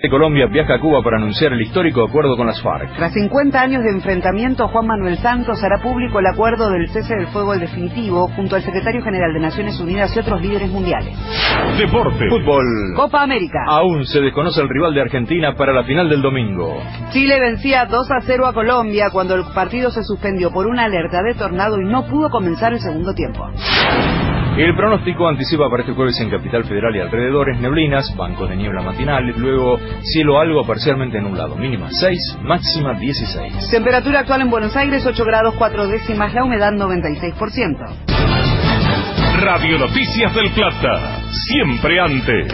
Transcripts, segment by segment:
Colombia viaja a Cuba para anunciar el histórico acuerdo con las FARC. Tras 50 años de enfrentamiento, Juan Manuel Santos hará público el acuerdo del cese del fuego definitivo junto al secretario general de Naciones Unidas y otros líderes mundiales. Deporte. Fútbol. Copa América. Aún se desconoce el rival de Argentina para la final del domingo. Chile vencía 2-0 a Colombia cuando el partido se suspendió por una alerta de tornado y no pudo comenzar el segundo tiempo. El pronóstico anticipa para este jueves en Capital Federal y alrededores neblinas, bancos de niebla matinal, luego cielo algo parcialmente nublado, mínima 6, máxima 16. Temperatura actual en Buenos Aires 8 grados 4 décimas, la humedad 96%. Radio Noticias del Plata, siempre antes.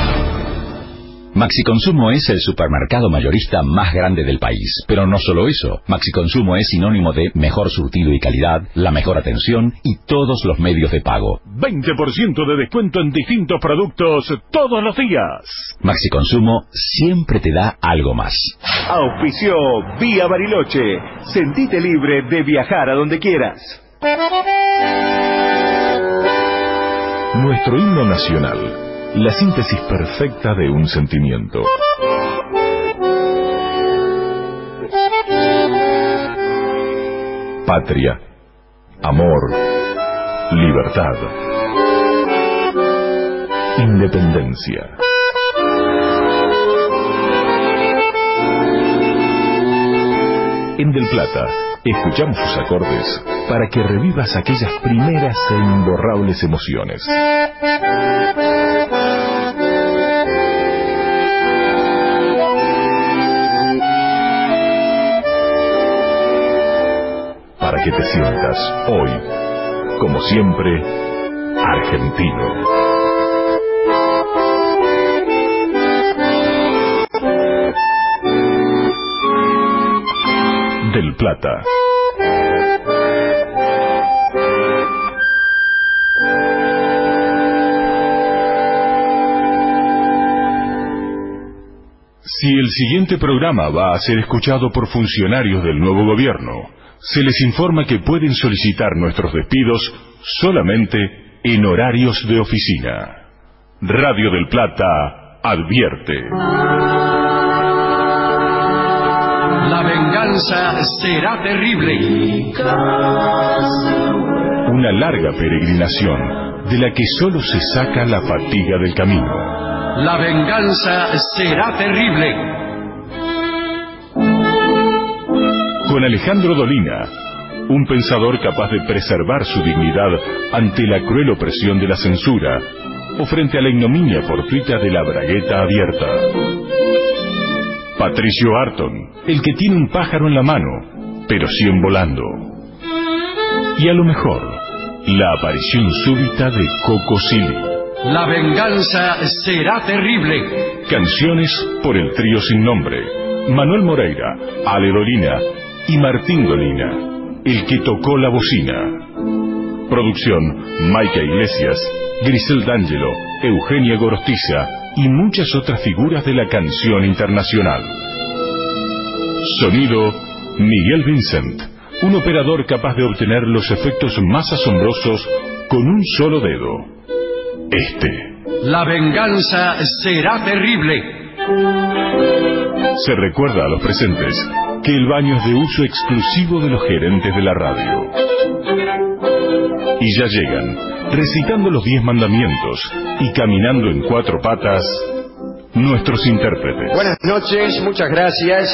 Maxi Consumo es el supermercado mayorista más grande del país. Pero no solo eso, Maxi Consumo es sinónimo de mejor surtido y calidad, la mejor atención y todos los medios de pago. 20% de descuento en distintos productos todos los días. Maxi Consumo siempre te da algo más. Auspició Vía Bariloche. Sentite libre de viajar a donde quieras. Nuestro himno nacional. La síntesis perfecta de un sentimiento. Patria, amor, libertad, independencia. En Del Plata, escuchamos sus acordes para que revivas aquellas primeras e imborrables emociones. Para que te sientas hoy, como siempre, argentino. Del Plata. Si el siguiente programa va a ser escuchado por funcionarios del nuevo gobierno, se les informa que pueden solicitar nuestros despidos solamente en horarios de oficina. Radio del Plata advierte. La venganza será terrible. Una larga peregrinación de la que solo se saca la fatiga del camino. La venganza será terrible. Con Alejandro Dolina, un pensador capaz de preservar su dignidad ante la cruel opresión de la censura o frente a la ignominia fortuita de la bragueta abierta. Patricio Arton, el que tiene un pájaro en la mano, pero 100 volando. Y a lo mejor, la aparición súbita de Coco Silly. La venganza será terrible. Canciones por el trío sin nombre. Manuel Moreira, Ale Dolina y Martín Dolina, el que tocó la bocina. Producción, Maica Iglesias, Grisel D'Angelo, Eugenia Gorostiza y muchas otras figuras de la canción internacional. Sonido, Miguel Vincent, un operador capaz de obtener los efectos más asombrosos con un solo dedo. La venganza será terrible. Se recuerda a los presentes que el baño es de uso exclusivo de los gerentes de la radio. Y ya llegan, recitando los 10 mandamientos y caminando en 4 patas, nuestros intérpretes. Buenas noches, muchas gracias.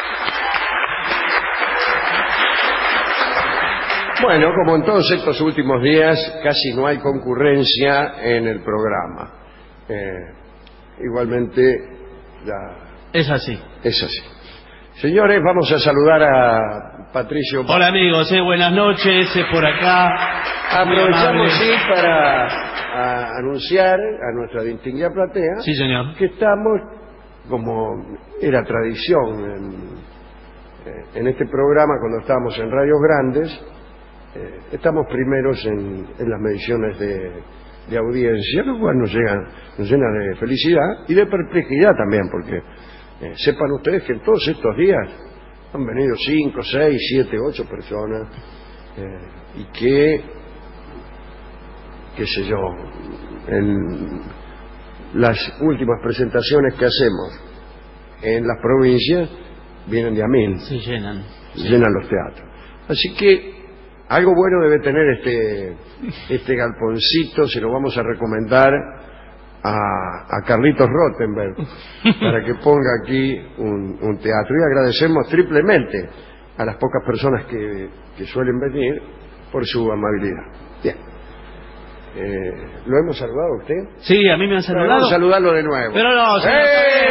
Bueno, como en todos estos últimos días, casi no hay concurrencia en el programa. Igualmente, ya... Es así. Es así. Señores, vamos a saludar a Patricio. Hola amigos, buenas noches, por acá. Aprovechamos sí para anunciar a nuestra distinguida platea. Sí, señor. Que estamos, como era tradición en este programa cuando estábamos en radios grandes, estamos primeros en las mediciones de audiencia, lo cual nos llena de felicidad y de perplejidad también, porque sepan ustedes que en todos estos días han venido 5, 6, 7, 8 personas y que, qué sé yo, en las últimas presentaciones que hacemos en las provincias vienen de a 1000. Se llenan. Llenan los teatros. Así que algo bueno debe tener este galponcito. Se lo vamos a recomendar a Carlitos Rottenberg para que ponga aquí un teatro. Y agradecemos triplemente a las pocas personas que suelen venir por su amabilidad. Bien. ¿Lo hemos saludado a usted? Sí, a mí me han saludado. Vamos a saludarlo de nuevo. Pero no, señor.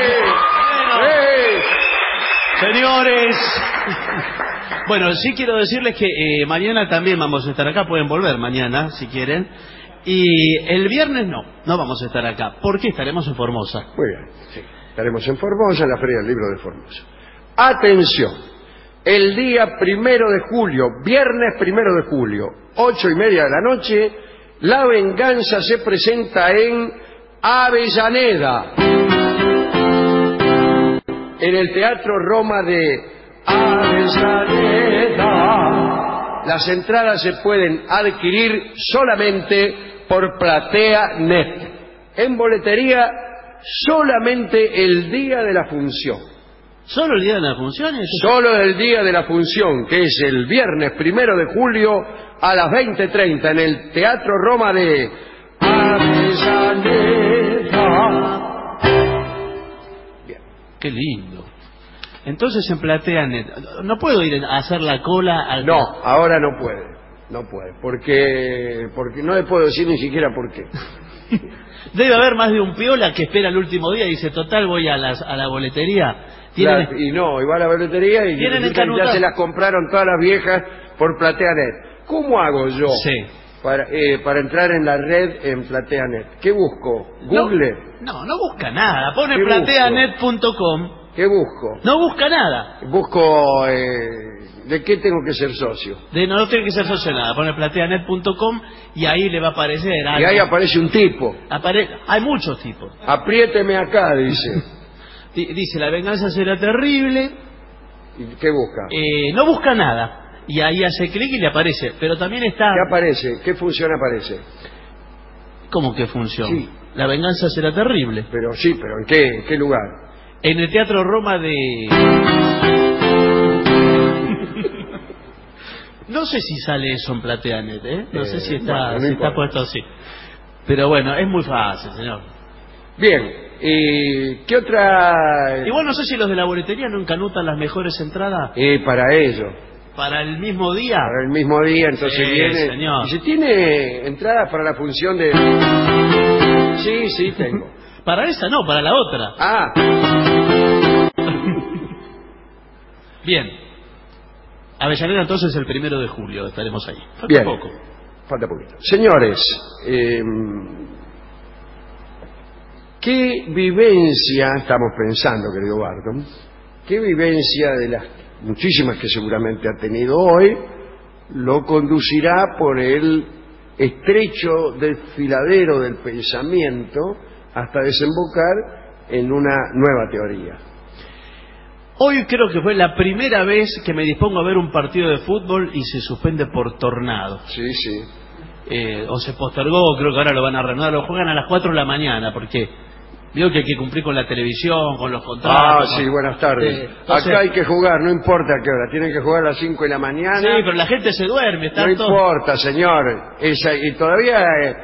Señores. Bueno, sí quiero decirles que mañana también vamos a estar acá. Pueden volver mañana, si quieren. Y el viernes no vamos a estar acá. ¿Por qué? Estaremos en Formosa. Muy bien, sí. Estaremos en Formosa, en la Feria del Libro de Formosa. Atención. El día 1 de julio, viernes 1 de julio, 8:30 de la noche, La Venganza se presenta en Avellaneda, en el Teatro Roma de Avellaneda. Las entradas se pueden adquirir solamente por PlateaNet. En boletería, solamente el día de la función. ¿Solo el día de la función? Solo el día de la función, que es el viernes 1 de julio a las 20:30 en el Teatro Roma de Avellaneda. Bien. Qué lindo. Entonces en PlateaNet, ¿no puedo ir a hacer la cola al... No, ahora no puede. No puede, porque no le puedo decir ni siquiera por qué. Debe haber más de un piola que espera el último día y dice, total, voy a la boletería. Y va a la boletería y ya se las compraron todas las viejas por PlateaNet. ¿Cómo hago yo para entrar en la red en PlateaNet? ¿Qué busco? ¿Google? No busca nada. Pone plateanet.com. ¿Qué busco? No busca nada. Busco... ¿de qué tengo que ser socio? No tiene que ser socio de nada. Pone plateanet.com y ahí le va a aparecer algo. Y ahí aparece un tipo. Hay muchos tipos. Apriéteme acá, dice. Dice, la venganza será terrible. ¿Y qué busca? No busca nada. Y ahí hace clic y le aparece. Pero también está... ¿Qué aparece? ¿Qué función aparece? ¿Cómo qué función? Sí. La venganza será terrible. Pero sí, pero ¿en qué lugar? En el Teatro Roma de... No sé si sale eso en PlateaNet, ¿eh? No sé si está puesto así. Pero bueno, es muy fácil, señor. Bien, ¿qué otra...? Igual no sé si los de la boletería no encanutan las mejores entradas. Para ello. ¿Para el mismo día? Para el mismo día, entonces viene... Señor. ¿Y si tiene entradas para la función de...? Sí, tengo. Para esa no, para la otra. Ah. Bien. Avellaneda entonces el 1 de julio estaremos ahí. Bien. Falta poquito. Señores, ¿qué vivencia, estamos pensando, querido Barton, qué vivencia de las muchísimas que seguramente ha tenido hoy lo conducirá por el estrecho desfiladero del pensamiento hasta desembocar en una nueva teoría? Hoy creo que fue la primera vez que me dispongo a ver un partido de fútbol y se suspende por tornado. Sí. O se postergó, creo que ahora lo van a reanudar, lo juegan a las 4 de la mañana, porque veo que hay que cumplir con la televisión, con los contratos. Sí, buenas tardes. Acá hay que jugar, no importa a qué hora, tienen que jugar a las 5 de la mañana. Sí, pero la gente se duerme. No importa, señor. Y todavía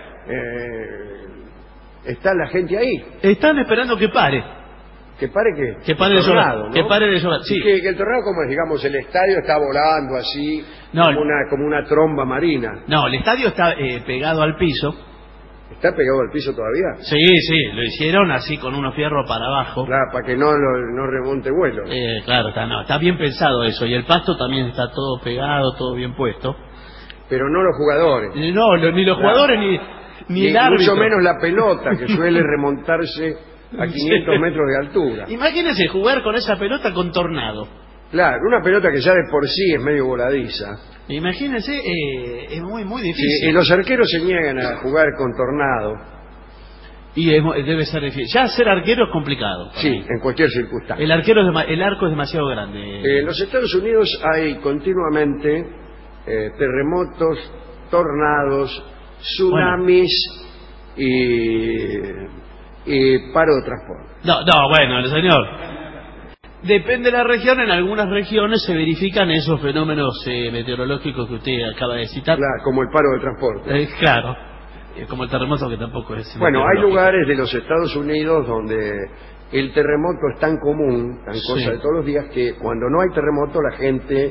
está la gente ahí. Están esperando que pare. ¿Que pare qué? Que pare de llorar, ¿no? Que pare de llorar, sí. Que el tornado, como es, digamos, el estadio está volando así, como una tromba marina. No, el estadio está pegado al piso. ¿Está pegado al piso todavía? Sí, lo hicieron así con unos fierros para abajo. Claro, para que no remonte vuelo. Claro, está bien pensado eso. Y el pasto también está todo pegado, todo bien puesto. Pero no los jugadores. No, ni los jugadores ni el árbitro. Mucho menos la pelota, que suele remontarse a 500 metros de altura. Imagínense jugar con esa pelota con tornado. Claro, una pelota que ya de por sí es medio voladiza. Imagínense, es muy difícil. Sí, y los arqueros se niegan a jugar con tornado. Y debe ser difícil. Ya ser arquero es complicado. Sí, en cualquier circunstancia. El arco es demasiado grande. En los Estados Unidos hay continuamente terremotos, tornados, tsunamis y paro de transporte. No, bueno, señor. Depende de la región, en algunas regiones se verifican esos fenómenos meteorológicos que usted acaba de citar. Claro, como el paro de transporte. Claro, como el terremoto, que tampoco es Bueno, hay lugares de los Estados Unidos donde el terremoto es tan común, tan cosa de todos los días, que cuando no hay terremoto la gente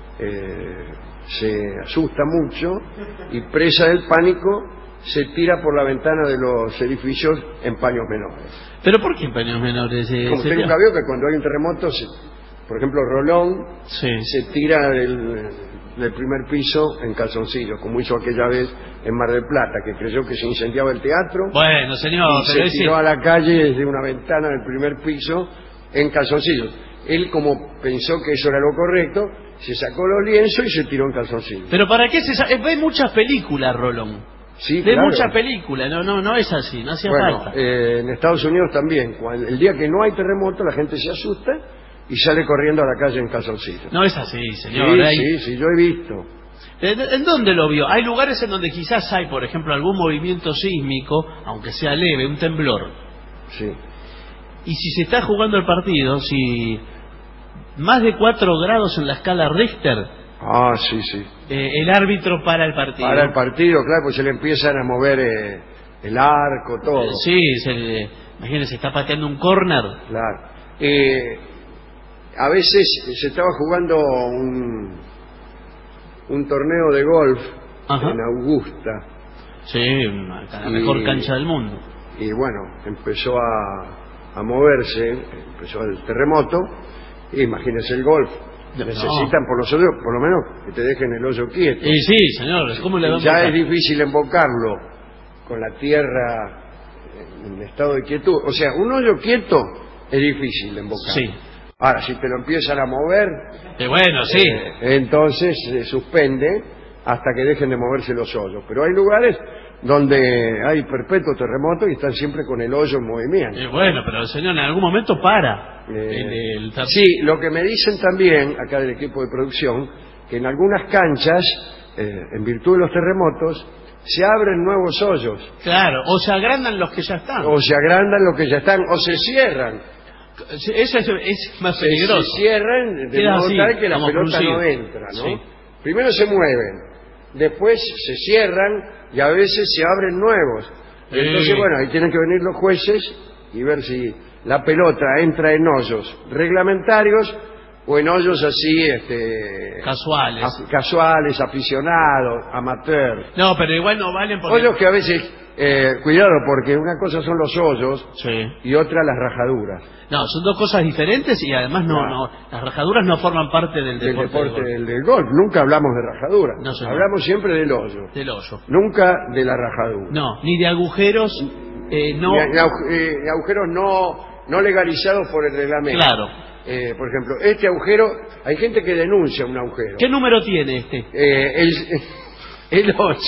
se asusta mucho y, presa del pánico, se tira por la ventana de los edificios en paños menores. ¿Pero por qué en paños menores? Como usted nunca vio que cuando hay un terremoto, por ejemplo, Rolón se tira del primer piso en calzoncillos, como hizo aquella vez en Mar del Plata, que creyó que se incendiaba el teatro. Bueno, señor, y pero se tiró a la calle desde una ventana del primer piso en calzoncillos. Él, como pensó que eso era lo correcto, se sacó los lienzos y se tiró en calzoncillos. ¿Pero para qué ve muchas películas, Rolón? Sí, de claro. Muchas películas, no es así, no hacía falta. En Estados Unidos también, el día que no hay terremoto, la gente se asusta y sale corriendo a la calle en calzoncillos. No es así, señor. Sí, yo he visto. ¿En dónde lo vio? Hay lugares en donde quizás hay, por ejemplo, algún movimiento sísmico, aunque sea leve, un temblor. Sí. Y si se está jugando el partido, si más de 4 grados en la escala Richter... sí. El árbitro para el partido. Para el partido, claro, pues se le empiezan a mover el arco, todo. Imagínense, está pateando un córner. Claro. A veces se estaba jugando un torneo de golf en Augusta. Sí, la mejor cancha del mundo. Y bueno, empezó a moverse, empezó el terremoto. Imagínense el golf. Necesitan por lo menos que te dejen el hoyo quieto. Sí, señor, ¿cómo le vamos ya es difícil embocarlo con la tierra en estado de quietud. O sea, un hoyo quieto es difícil de embocar. Sí. Ahora, si te lo empiezan a mover, entonces se suspende hasta que dejen de moverse los hoyos. Pero hay lugares donde hay perpetuo terremoto y están siempre con el hoyo en movimiento. Pero señor, en algún momento para. Sí, lo que me dicen también acá del equipo de producción, que en algunas canchas, en virtud de los terremotos, se abren nuevos hoyos. Claro, o se agrandan los que ya están. O se cierran. Eso es más peligroso. Se cierran de modo tal que la pelota no entra, ¿no? Sí. Primero se mueven, después se cierran y a veces se abren nuevos. Entonces, ahí tienen que venir los jueces y ver si la pelota entra en hoyos reglamentarios o en hoyos así casuales, aficionados, amateur. No, pero igual no valen porque... Hoyos que a veces, cuidado, porque una cosa son los hoyos y otra las rajaduras. No, son dos cosas diferentes y además las rajaduras no forman parte del deporte del golf. Nunca hablamos de rajaduras. No, hablamos siempre del hoyo. Nunca de la rajadura. No, ni de agujeros. Ni agujeros no legalizados por el reglamento. Claro. Por ejemplo, este agujero, hay gente que denuncia un agujero. ¿Qué número tiene este? El 8.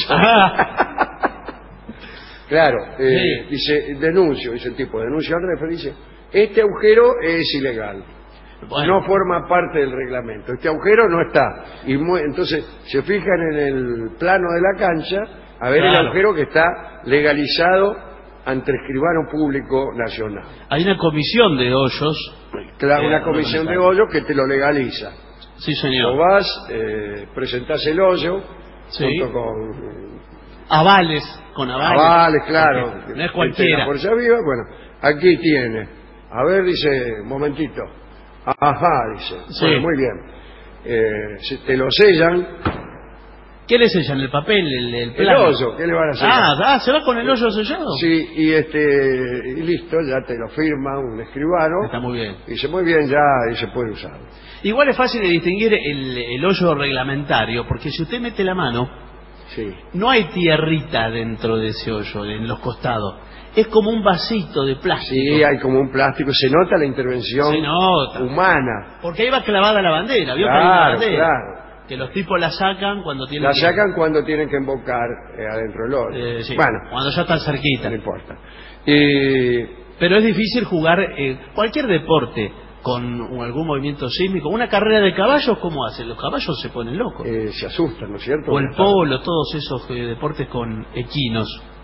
Claro, dice, dice el tipo, denuncia al referee, dice, este agujero es ilegal. No forma parte del reglamento. Este agujero no está. Y entonces se fijan en el plano de la cancha a ver el agujero que está legalizado ante el escribano público nacional. Hay una comisión de hoyos. Claro, una comisión de hoyos que te lo legaliza. Sí, señor. O vas, presentás el hoyo junto con... Avales, claro. No es cualquiera. La fuerza viva, aquí tiene. A ver, dice, un momentito. Dice. Sí. Bueno, muy bien. Si te lo sellan... ¿Qué le sellan? ¿El papel? ¿El plano? El hoyo, ¿qué le van a sellar? ¿se va con el hoyo sellado? Sí, y listo, ya te lo firma un escribano. Está muy bien. Dice, muy bien, ya, y se puede usar. Igual es fácil de distinguir el hoyo reglamentario, porque si usted mete la mano, no hay tierrita dentro de ese hoyo, en los costados. Es como un vasito de plástico. Sí, hay como un plástico. Se nota la intervención humana. Porque ahí va clavada la bandera. ¿Vio? Claro. Que los tipos la sacan cuando tienen cuando tienen que embocar adentro del hoyo. Cuando ya están cerquita. No importa. Pero es difícil jugar cualquier deporte con algún movimiento sísmico. Una carrera de caballos, ¿cómo hacen? Los caballos se ponen locos. Se asustan, ¿no es cierto? O el polo, todos esos deportes con equinos.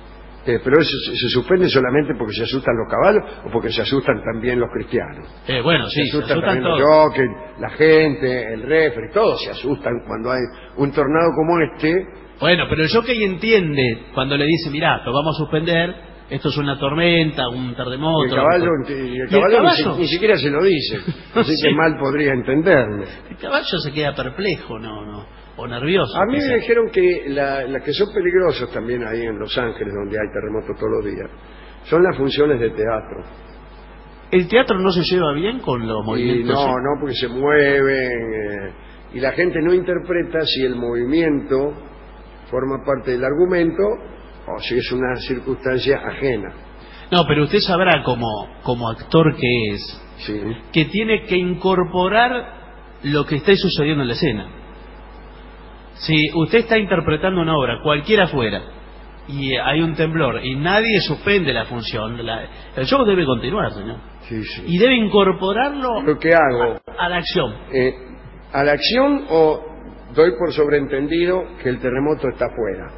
Pero eso se suspende solamente porque se asustan los caballos o porque se asustan también los cristianos. Bueno, sí, se asustan también los todos. jockeys, la gente, el referee, todos se asustan cuando hay un tornado como este. Bueno, pero el jockey entiende cuando le dice, mirá, lo vamos a suspender, esto es una tormenta, un terremoto. Y el caballo ni siquiera se lo dice, así Sí. que mal podría entenderme. El caballo se queda perplejo, o nervioso. A mí me quizá. dijeron que las que son peligrosos también ahí en Los Ángeles, donde hay terremotos todos los días, son las funciones de teatro. ¿El teatro no se lleva bien con los Y movimientos? no, porque se mueven y la gente no interpreta si el movimiento forma parte del argumento o si es una circunstancia ajena. No, pero usted sabrá como actor que es, Sí. que tiene que incorporar lo que esté sucediendo en la escena. Si usted está interpretando una obra, cualquiera fuera, y hay un temblor y nadie suspende la función, el show debe continuar, señor. Sí, sí. Y debe incorporarlo ¿Lo que hago? a la acción. ¿A la acción o doy por sobreentendido que el terremoto está afuera?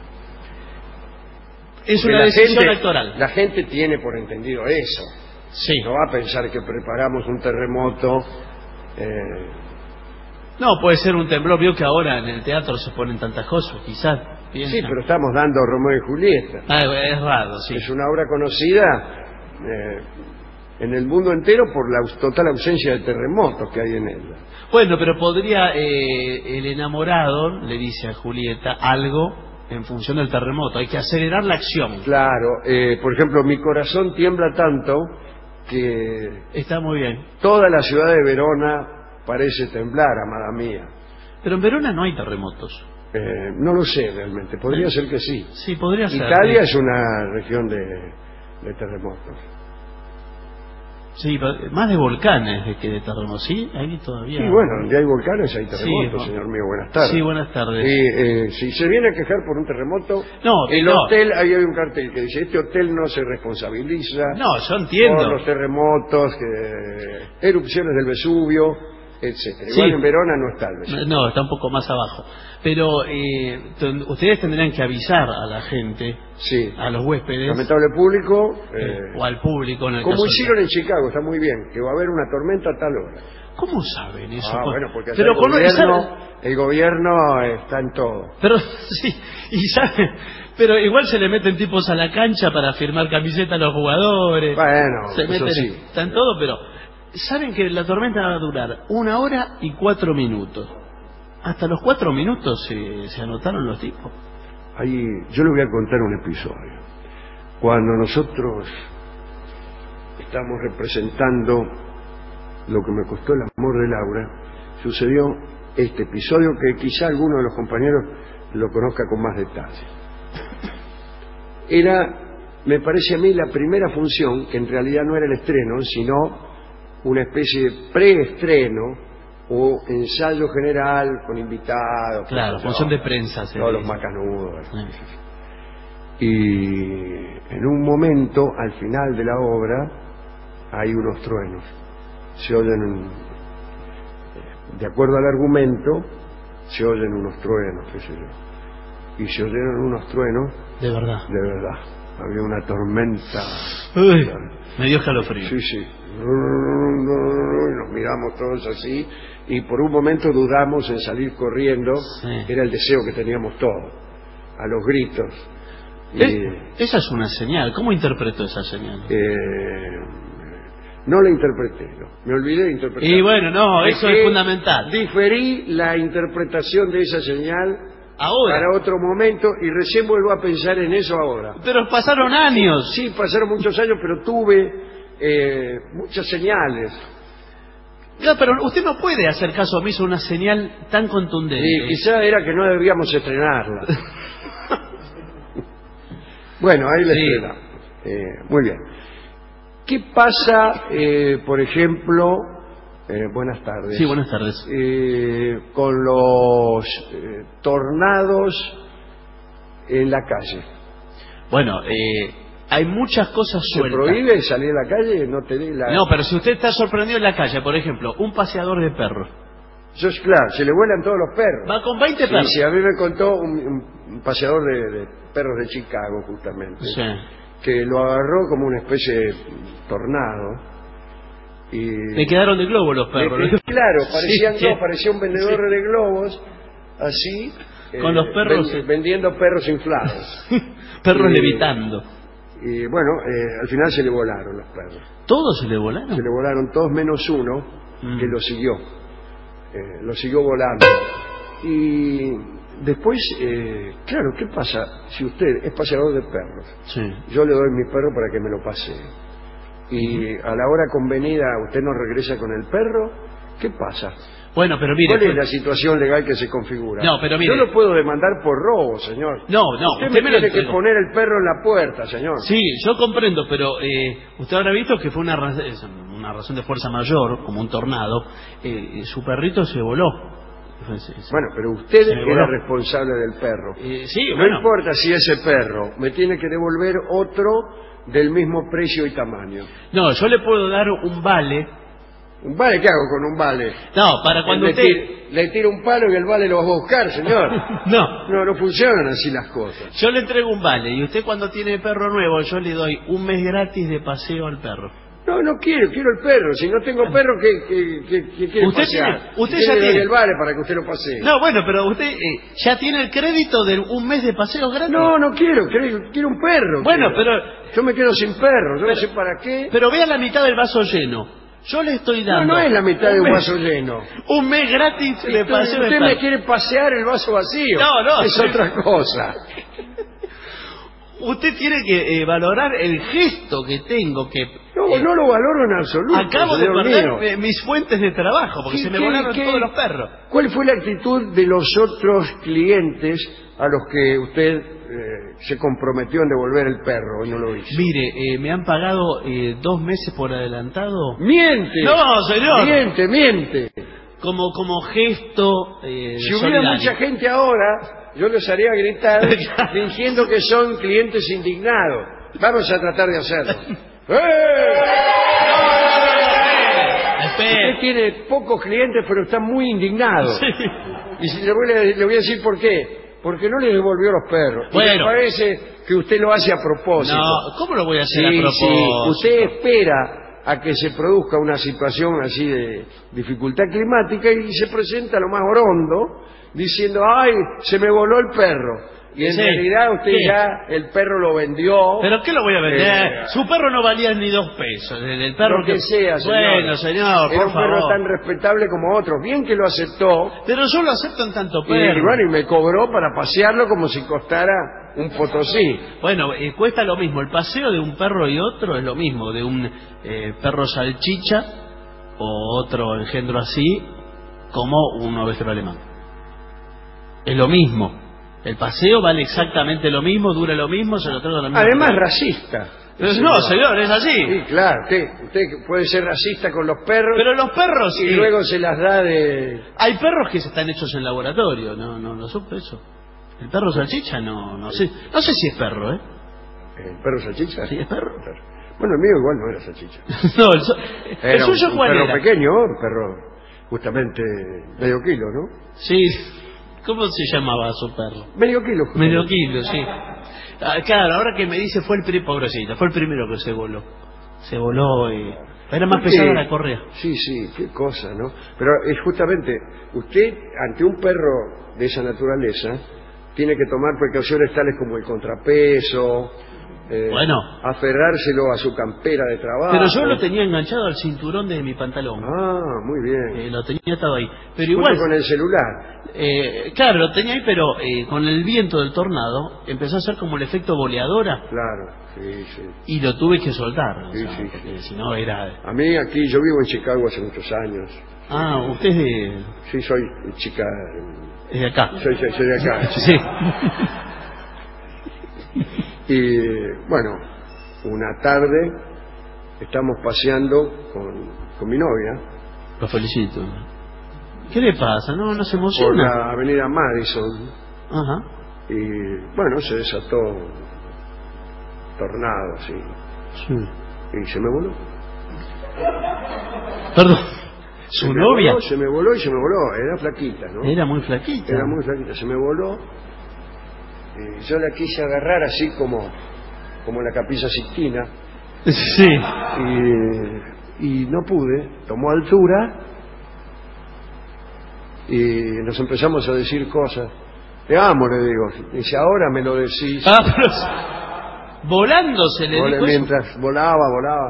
Es Porque una decisión actoral. La gente tiene por entendido eso. Sí. No va a pensar que preparamos un terremoto. No, puede ser un temblor. Vio que ahora en el teatro se ponen tantas cosas, quizás. Piensa. Sí, pero estamos dando Romeo y Julieta. Es raro, sí. Es una obra conocida en el mundo entero por la total ausencia de terremotos que hay en ella. Bueno, pero podría el enamorado le dice a Julieta algo en función del terremoto. Hay que acelerar la acción. Claro, por ejemplo, mi corazón tiembla tanto que Está muy bien. toda la ciudad de Verona parece temblar, amada mía. Pero en Verona no hay terremotos. No lo sé realmente, podría ser que sí. Sí, podría ser. Italia es una región de terremotos. Sí, más de volcanes que de terremotos. Sí, ahí todavía. Y bueno, donde hay volcanes hay terremotos, Sí, señor mío, buenas tardes. Sí, buenas tardes. Y si se viene a quejar por un terremoto, el no. hotel, ahí hay un cartel que dice, este hotel no se responsabiliza No, yo entiendo. por los terremotos, erupciones del Vesubio, etcétera. Igual Sí. en Verona no está el Vesubio. No, está un poco más abajo. Pero ustedes tendrán que avisar a la gente, Sí. a los huéspedes, Lamentable público. o al público en el Como caso hicieron en Chicago, está muy bien, que va a haber una tormenta a tal hora. ¿Cómo saben eso? Bueno, porque allá pero el gobierno está en todo. Pero sí, y saben, pero igual se le meten tipos a la cancha para firmar camiseta a los jugadores. Bueno, se eso meten, sí. están todo, pero saben que la tormenta va a durar 1 hora y 4 minutos. Hasta los 4 minutos se anotaron los tipos. Ahí, yo le voy a contar un episodio. Cuando nosotros estamos representando lo que me costó el amor de Laura, sucedió este episodio que quizá alguno de los compañeros lo conozca con más detalle. Era, me parece a mí, la primera función, que en realidad no era el estreno, sino una especie de preestreno o ensayo general con invitados. Claro, función de prensa. Todos los macanudos. Y en un momento, al final de la obra, hay unos truenos. Se oyen, de acuerdo al argumento, se oyen unos truenos, qué sé yo. Y se oyeron unos truenos. De verdad. De verdad. Había una tormenta. Uy, me dio escalofrío. Sí, sí. Y nos miramos todos así. Y por un momento dudamos en salir corriendo. Sí. Era el deseo que teníamos todos. A los gritos. Esa es una señal. ¿Cómo interpretó esa señal? No la interpreté, no. Me olvidé de interpretar. Y bueno, no, eso es fundamental. Diferí la interpretación de esa señal ahora, para otro momento, y recién vuelvo a pensar en eso ahora. Pero pasaron años. Sí, pasaron muchos años, pero tuve muchas señales. No, pero usted no puede hacer caso omiso a una señal tan contundente. Y quizá era que no debíamos estrenarla. Bueno, ahí la estrenamos. Muy bien. ¿Qué pasa, por ejemplo, buenas tardes? Sí, buenas tardes. Con los tornados en la calle? Bueno, hay muchas cosas sueltas. ¿Se prohíbe salir a la calle? No, pero si usted está sorprendido en la calle, por ejemplo, un paseador de perros, Eso es claro, se le vuelan todos los perros. Va con 20 perros. Sí, a mí me contó un paseador de perros de Chicago, justamente, Sí. que lo agarró como una especie de tornado. Y Le quedaron de globo los perros. claro, parecían Sí, dos, parecía un vendedor de globos, así, con los perros vendiendo perros inflados. perros levitando. Y bueno, al final se le volaron los perros. ¿Todos se le volaron? Se le volaron todos menos uno que lo siguió. Lo siguió volando. Y después, claro, ¿qué pasa si usted es paseador de perros? Sí. Yo le doy mi perro para que me lo pasee. Y a la hora convenida usted no regresa con el perro, ¿qué pasa? Bueno, pero mire... ¿Cuál es la situación legal que se configura? No, pero mire... Yo lo puedo demandar por robo, señor. No, usted me tiene que poner el perro en la puerta, señor. Sí, yo comprendo, pero usted habrá visto que fue una razón de fuerza mayor, como un tornado. Su perrito se voló. Bueno, pero usted era responsable del perro. Sí, no importa si ese perro me tiene que devolver otro del mismo precio y tamaño. No, yo le puedo dar un vale. ¿Un vale? ¿Qué hago con un vale? No, para cuando le tiro un palo y el vale lo va a buscar, señor. No funcionan así las cosas. Yo le entrego un vale y usted cuando tiene perro nuevo yo le doy un mes gratis de paseo al perro. No quiero el perro. Si no tengo perro, ¿qué quiere usted pasear? Usted ya tiene el vale para que usted lo pasee. No, bueno, pero usted ya tiene el crédito de un mes de paseo gratis. No quiero un perro. Bueno, pero... Yo me quedo sin perro, yo no sé para qué. Pero vea la mitad del vaso lleno. Yo le estoy dando... No es la mitad de un vaso lleno. Un mes gratis de paseo. Usted me quiere pasear el vaso vacío. No. Es otra cosa. Usted tiene que valorar el gesto que tengo, que... No lo valoro en absoluto. Acabo de perder mis fuentes de trabajo, porque se me volaron todos los perros. ¿Cuál fue la actitud de los otros clientes a los que usted se comprometió en devolver el perro y no lo hizo? Mire, me han pagado 2 meses por adelantado. ¡Miente! No, señor. Miente. Como gesto si hubiera mucha gente ahora, yo los haría gritar fingiendo que son clientes indignados. Vamos a tratar de hacerlo. Usted tiene pocos clientes, pero está muy indignado. Sí. Y le voy a decir por qué. Porque no le devolvió los perros. Bueno. Y me parece que usted lo hace a propósito. No, ¿cómo lo voy a hacer a propósito? Sí. Usted espera a que se produzca una situación así de dificultad climática y se presenta lo más orondo diciendo, ¡ay, se me voló el perro! Y en realidad usted el perro lo vendió. ¿Pero qué lo voy a vender? Su perro no valía ni 2 pesos. El perro lo que sea, señor. Bueno, señor, era un perro tan respetable como otros. Bien que lo aceptó. Pero yo lo acepto en tanto perro. Y me cobró para pasearlo como si costara un potosí. Bueno, cuesta lo mismo. El paseo de un perro y otro es lo mismo. De un perro salchicha o otro engendro así, como un ovejero alemán. Es lo mismo. El paseo vale exactamente lo mismo, dura lo mismo, se lo trata lo mismo. Además racista. No, señor, es así. Sí, claro. Usted puede ser racista con los perros. Pero los perros... Y luego se las da de... Hay perros que están hechos en laboratorio, no supe eso. El perro salchicha no sé. No sé si es perro, ¿eh? ¿El perro salchicha? Sí, es perro. Bueno, el mío igual no era salchicha. No, el suyo un ¿cuál perro era? Pequeño, un perro justamente medio kilo, ¿no? Sí. ¿Cómo se llamaba su perro? Medio kilo. Medio kilo, sí. Claro, ahora que me dice fue el primero que se voló. Se voló y... Era más pesada la correa. Sí, qué cosa, ¿no? Pero es justamente, usted ante un perro de esa naturaleza tiene que tomar precauciones tales como el contrapeso, aferrárselo a su campera de trabajo. Pero yo lo tenía enganchado al cinturón de mi pantalón. Ah, muy bien. Lo tenía atado ahí. Pero igual con el celular. Claro, lo tenía ahí, pero con el viento del tornado empezó a hacer como el efecto boleadora. Claro, sí. Y lo tuve que soltar. Sí. Porque si no era... A mí aquí, yo vivo en Chicago hace muchos años. Ah, usted es de... Sí, soy chica... Es de acá. Soy de acá. Sí. Y bueno, una tarde estamos paseando con mi novia. Lo felicito. ¿Qué le pasa? No se emociona. Por la avenida Madison. Ajá. Y bueno, se desató un tornado así. Sí. Y se me voló. Perdón. ¿Su novia? Se me voló y se me voló. Era flaquita, ¿no? Era muy flaquita. Era muy flaquita. Se me voló. Yo la quise agarrar así como la Capilla Sixtina. Sí. Y no pude. Tomó altura. Y nos empezamos a decir cosas. Te amo, le digo. Dice, ahora me lo decís. Volando se le dijo mientras eso. volaba.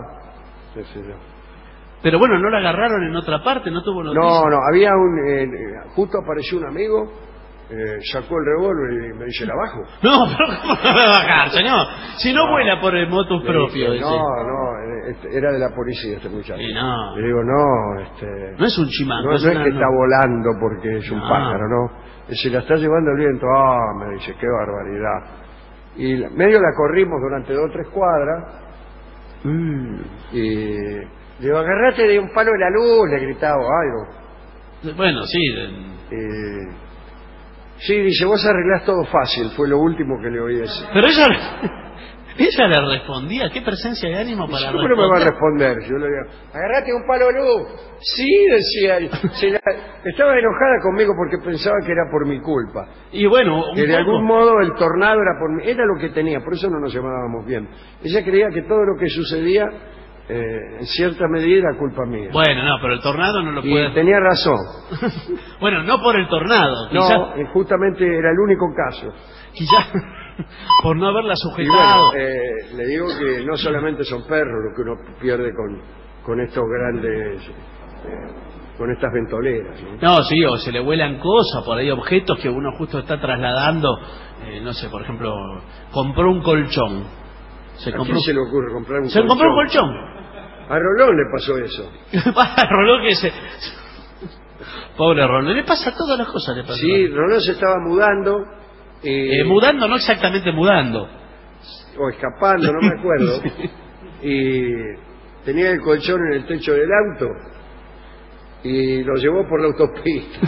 Pero bueno, ¿no la agarraron en otra parte? ¿No tuvo noticia? No, había justo apareció un amigo, sacó el revólver y me dice, ¿la bajo? No, pero ¿cómo la va a bajar, señor? Si no vuela por el motus propio. Era de la policía este muchacho. Y no. Le digo, no, no es un chimango. No es que está volando porque es un pájaro, ¿no? Se la está llevando el viento. Me dice, qué barbaridad. Y medio la corrimos durante 2 o 3 cuadras. Y le digo, agarrate de un palo de la luz, le gritaba algo. Bueno, sí. Sí, dice, vos arreglás todo fácil, fue lo último que le oí decir. Pero ella le respondía, qué presencia de ánimo para responder. ¿Cómo no me va a responder? Yo le digo, agarrate un palo de luz. Sí, decía, estaba enojada conmigo porque pensaba que era por mi culpa. Y bueno, que de algún modo el tornado era por mí, era lo que tenía, por eso no nos llevábamos bien. Ella creía que todo lo que sucedía, en cierta medida, era culpa mía. Bueno, no, pero el tornado no lo puede... Y tenía razón. Bueno, no por el tornado. No, justamente era el único caso. Quizás por no haberla sujetado. Y bueno, le digo que no solamente son perros lo que uno pierde con estos grandes, con estas ventoleras, ¿no? No, sí, o se le vuelan cosas, por ahí objetos que uno justo está trasladando. No sé, por ejemplo, compró un colchón. ¿A quién se le ocurre comprar un colchón? Se compró un colchón. A Rolón le pasó eso. A Rolón Pobre Rolón, le pasa todas las cosas. Le pasa. Sí, Rolón se estaba mudando. Mudando, no exactamente mudando. O escapando, no me acuerdo. Sí. Y tenía el colchón en el techo del auto y lo llevó por la autopista.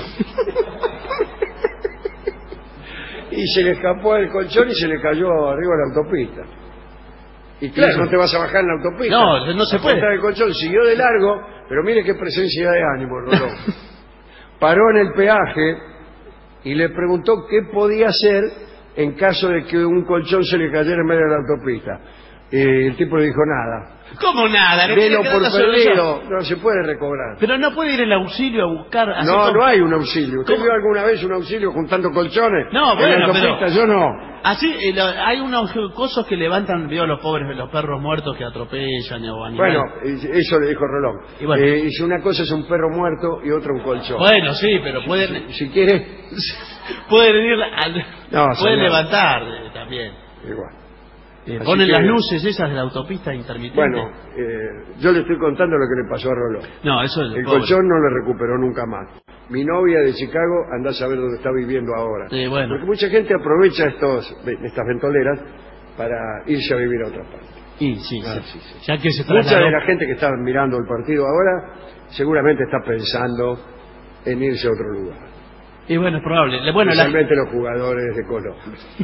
Y se le escapó el colchón y se le cayó arriba de la autopista. Y claro, no te vas a bajar en la autopista. No se puede. El colchón siguió de largo, pero mire qué presencia de ánimo, Rolón. Paró en el peaje y le preguntó qué podía hacer en caso de que un colchón se le cayera en medio de la autopista. El tipo le dijo nada. ¿Cómo nada? Delo por perdido, no se puede recobrar. Pero no puede ir el auxilio a buscar... No hay un auxilio. ¿Usted vio alguna vez un auxilio juntando colchones? No, bueno, en la autopista, pero... yo no. Así, hay unos cosas que levantan, veo los pobres, los perros muertos que atropellan o animales. Bueno, eso le dijo Rolón. Y bueno. Dice, una cosa es un perro muerto y otra un colchón. Bueno, sí, pero pueden... Si quiere... pueden ir pueden levantar también. Igual. Ponen las luces esas de la autopista intermitente. Bueno, yo le estoy contando lo que le pasó a Rolón. No, eso es el colchón no le recuperó nunca más. Mi novia de Chicago anda a saber dónde está viviendo ahora. Bueno. Porque mucha gente aprovecha estas ventoleras para irse a vivir a otra parte. Sí. Ya que se mucha de la gente que está mirando el partido ahora seguramente está pensando en irse a otro lugar. Y bueno, es probable. Especialmente los jugadores de Colón.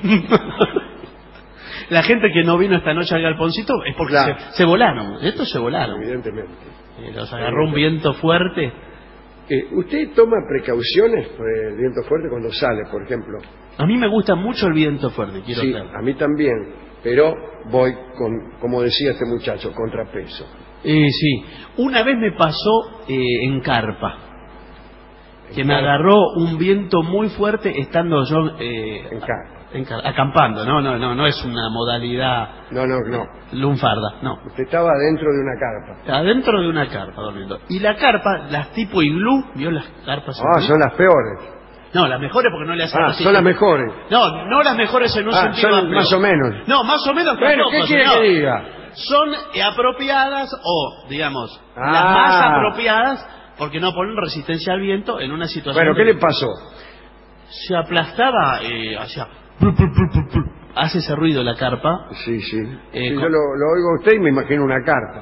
La gente que no vino esta noche al Galponcito es porque se volaron. Estos se volaron. Evidentemente. Los agarró un viento fuerte. ¿Usted toma precauciones por el viento fuerte cuando sale, por ejemplo? A mí me gusta mucho el viento fuerte, Sí, a mí también. Pero voy como decía este muchacho, contrapeso. Sí. Una vez me pasó en carpa. Que me agarró un viento muy fuerte estando yo en carpa. Acampando, no es una modalidad lunfarda, no. Usted estaba dentro de una carpa. Adentro de una carpa durmiendo. Y la carpa, las tipo iglú, ¿vio las carpas? Son las peores. No, las mejores porque no le hacen son las mejores. No las mejores en un sentido son amplio. Más o menos. No, más o menos. Bueno, ¿qué quiere que diga? Son apropiadas o, digamos, las más apropiadas porque no ponen resistencia al viento en una situación... Bueno, ¿qué le pasó? Se aplastaba hace ese ruido la carpa. Sí. Yo lo oigo a usted y me imagino una carpa.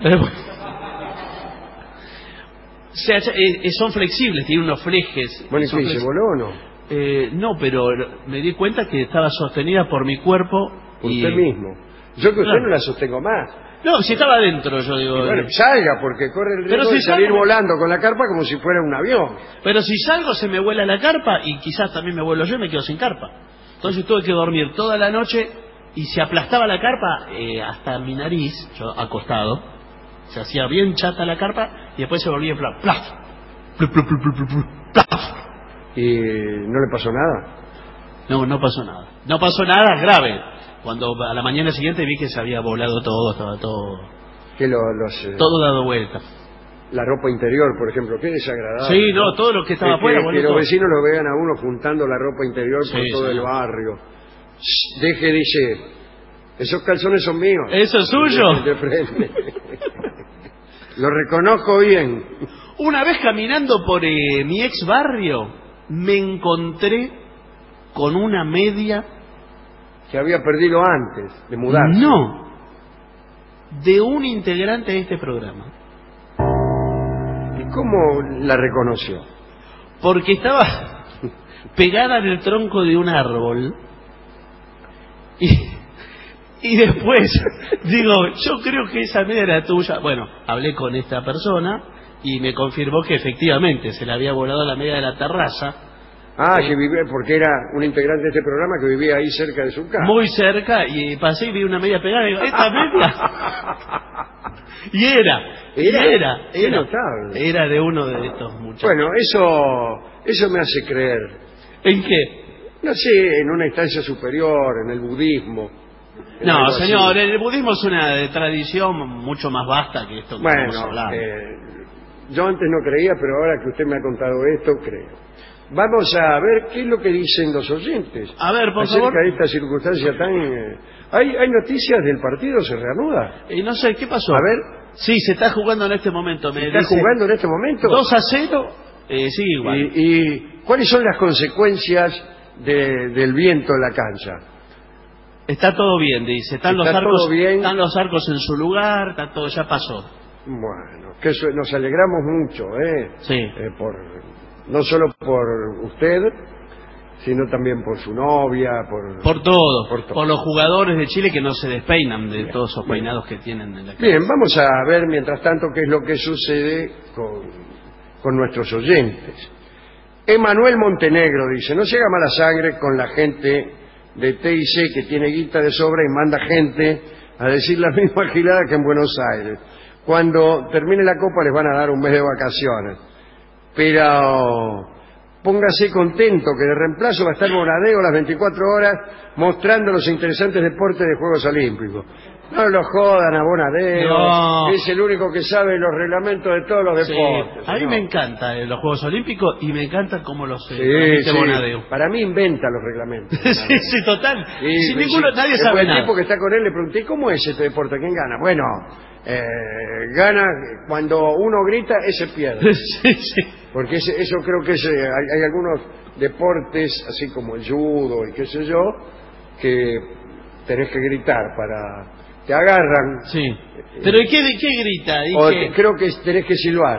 Son flexibles, tienen unos flejes. Bueno, ¿y se voló o no? No, pero me di cuenta que estaba sostenida por mi cuerpo. Por usted mismo. Yo que usted Claro. no la sostengo más. No, si estaba adentro, yo digo. Y bueno, salga, porque corre el riesgo de salir volando con la carpa como si fuera un avión. Pero si salgo se me vuela la carpa y quizás también me vuelo yo y me quedo sin carpa. Entonces tuve que dormir toda la noche y se aplastaba la carpa hasta mi nariz, yo acostado. Se hacía bien chata la carpa y después se volvía en plan, ¡plaf! ¡Plup, plup, plup, plup, plup, ¡plaf! ¿Y no le pasó nada? No, no pasó nada. No pasó nada grave. Cuando a la mañana siguiente vi que se había volado todo, estaba todo... Que todo dado vuelta. La ropa interior, por ejemplo, qué desagradable. Sí, no, todo lo que estaba afuera. Que los vecinos lo vean a uno juntando la ropa interior por todo el barrio. Deje, dice, esos calzones son míos. ¿Eso es suyo? De frente. Lo reconozco bien. Una vez caminando por mi ex barrio, me encontré con una media... Que había perdido antes de mudarse. No, de un integrante de este programa. ¿Y cómo la reconoció? Porque estaba pegada en el tronco de un árbol y después digo, yo creo que esa media era tuya. Bueno, hablé con esta persona y me confirmó que efectivamente se le había volado la media de la terraza. Que vivía, porque era un integrante de este programa que vivía ahí cerca de su casa. Muy cerca, y pasé y vi una media pegada y digo, ¿esta media? Y era notable. Era de uno de estos muchachos. Bueno, eso me hace creer. ¿En qué? No sé, en una instancia superior, en el budismo. No, señor, el budismo es una tradición mucho más vasta que esto que estamos hablando. Yo antes no creía, pero ahora que usted me ha contado esto, creo. Vamos a ver qué es lo que dicen los oyentes. A ver, por acerca favor. de esta circunstancia tan... ¿Hay noticias del partido? ¿Se reanuda? Y no sé, ¿qué pasó? A ver. Sí, se está jugando en este momento. ¿Se está jugando en este momento? 2-0, sigue igual. ¿Y cuáles son las consecuencias del viento en la cancha? Está todo bien, dice. Están los arcos en su lugar, está todo, ya pasó. Bueno, que nos alegramos mucho, Sí. No solo por usted, sino también por su novia, por todo. Por los jugadores de Chile que no se despeinan de todos esos peinados que tienen en la cara. Bien, vamos a ver mientras tanto qué es lo que sucede con nuestros oyentes. Emanuel Montenegro dice, no se haga mala sangre con la gente de TIC que tiene guita de sobra y manda gente a decir la misma gilada que en Buenos Aires. Cuando termine la Copa les van a dar un mes de vacaciones. Pero póngase contento que de reemplazo va a estar Bonadeo las 24 horas mostrando los interesantes deportes de Juegos Olímpicos. No lo jodan a Bonadeo, no. Es el único que sabe los reglamentos de todos los deportes. A mí me encantan los Juegos Olímpicos y me encantan cómo los Bonadeo. Para mí inventa los reglamentos. sí, total. Sí, nadie sabe nada. El tipo que está con él le pregunté, ¿cómo es este deporte? ¿Quién gana? Bueno, gana cuando uno grita, ese pierde. sí. Porque eso creo que hay algunos deportes, así como el judo y qué sé yo, que tenés que gritar para... Te agarran. Sí. ¿Pero qué grita? Creo que tenés que silbar.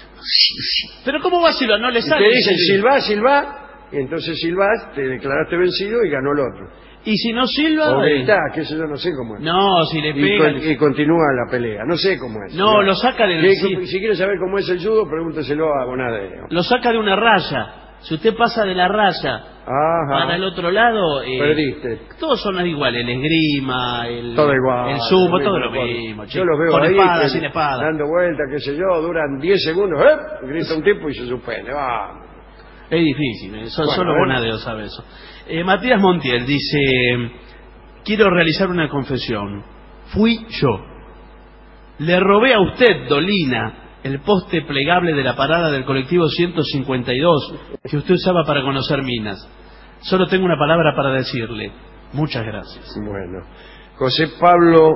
¿Pero cómo va a silbar? No le sale. Te dicen silbá, y entonces silbás, te declaraste vencido y ganó el otro. Y si no silba... O gritá, qué sé yo, no sé cómo es. No, si le pegan... Y continúa la pelea, no sé cómo es. No, lo saca del... Si quiere saber cómo es el judo, pregúnteselo a Bonadeo. Lo saca de una raya. Si usted pasa de la raya para el otro lado... perdiste. Todos son iguales, el esgrima, todo igual, el sumo, todo lo mismo. Yo los veo con ahí, espada, sin espada. Dando vueltas, qué sé yo, duran 10 segundos, grita un tipo y se suspende, vamos. Es difícil, solo Bonadeo sabe eso. Matías Montiel dice, quiero realizar una confesión. Fui yo. Le robé a usted, Dolina, el poste plegable de la parada del colectivo 152 que usted usaba para conocer minas. Solo tengo una palabra para decirle. Muchas gracias. Bueno, José Pablo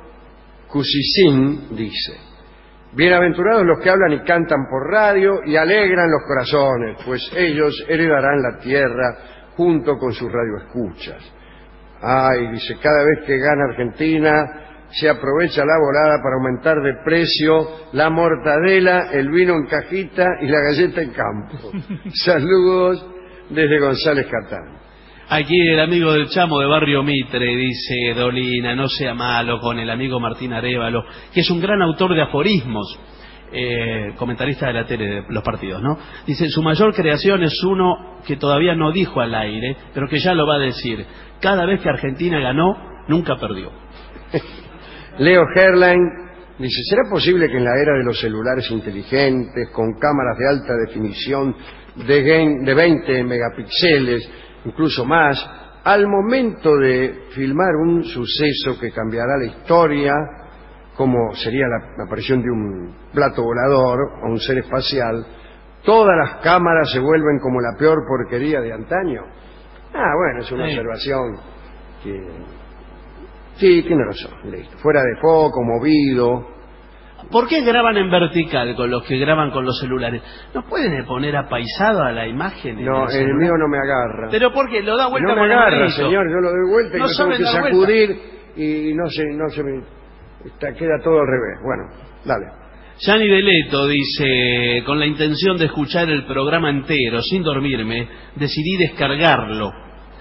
Cusicín dice, bienaventurados los que hablan y cantan por radio y alegran los corazones, pues ellos heredarán la tierra junto con sus radioescuchas. Dice, cada vez que gana Argentina se aprovecha la volada para aumentar de precio la mortadela, el vino en cajita y la galleta en campo. Saludos desde González Catán. Aquí el amigo del Chamo de Barrio Mitre dice: Dolina, no sea malo con el amigo Martín Arévalo, que es un gran autor de aforismos, comentarista de la tele de los partidos, ¿no? Dice: su mayor creación es uno que todavía no dijo al aire, pero que ya lo va a decir: cada vez que Argentina ganó, nunca perdió. Leo Herlein dice: ¿será posible que en la era de los celulares inteligentes, con cámaras de alta definición de 20 megapíxeles, incluso más, al momento de filmar un suceso que cambiará la historia, como sería la aparición de un plato volador o un ser espacial, todas las cámaras se vuelven como la peor porquería de antaño? Bueno, es una observación que... Sí, tiene razón, listo. Fuera de foco, movido. ¿Por qué graban en vertical con los que graban con los celulares? ¿No pueden poner apaisado a la imagen? No, el mío no me agarra. ¿Pero por qué? Lo da vuelta. No me agarra, señor, yo lo doy vuelta y no lo tengo que sacudir y no se me... queda todo al revés. Bueno, dale. Gianni Deleto dice: con la intención de escuchar el programa entero sin dormirme, decidí descargarlo.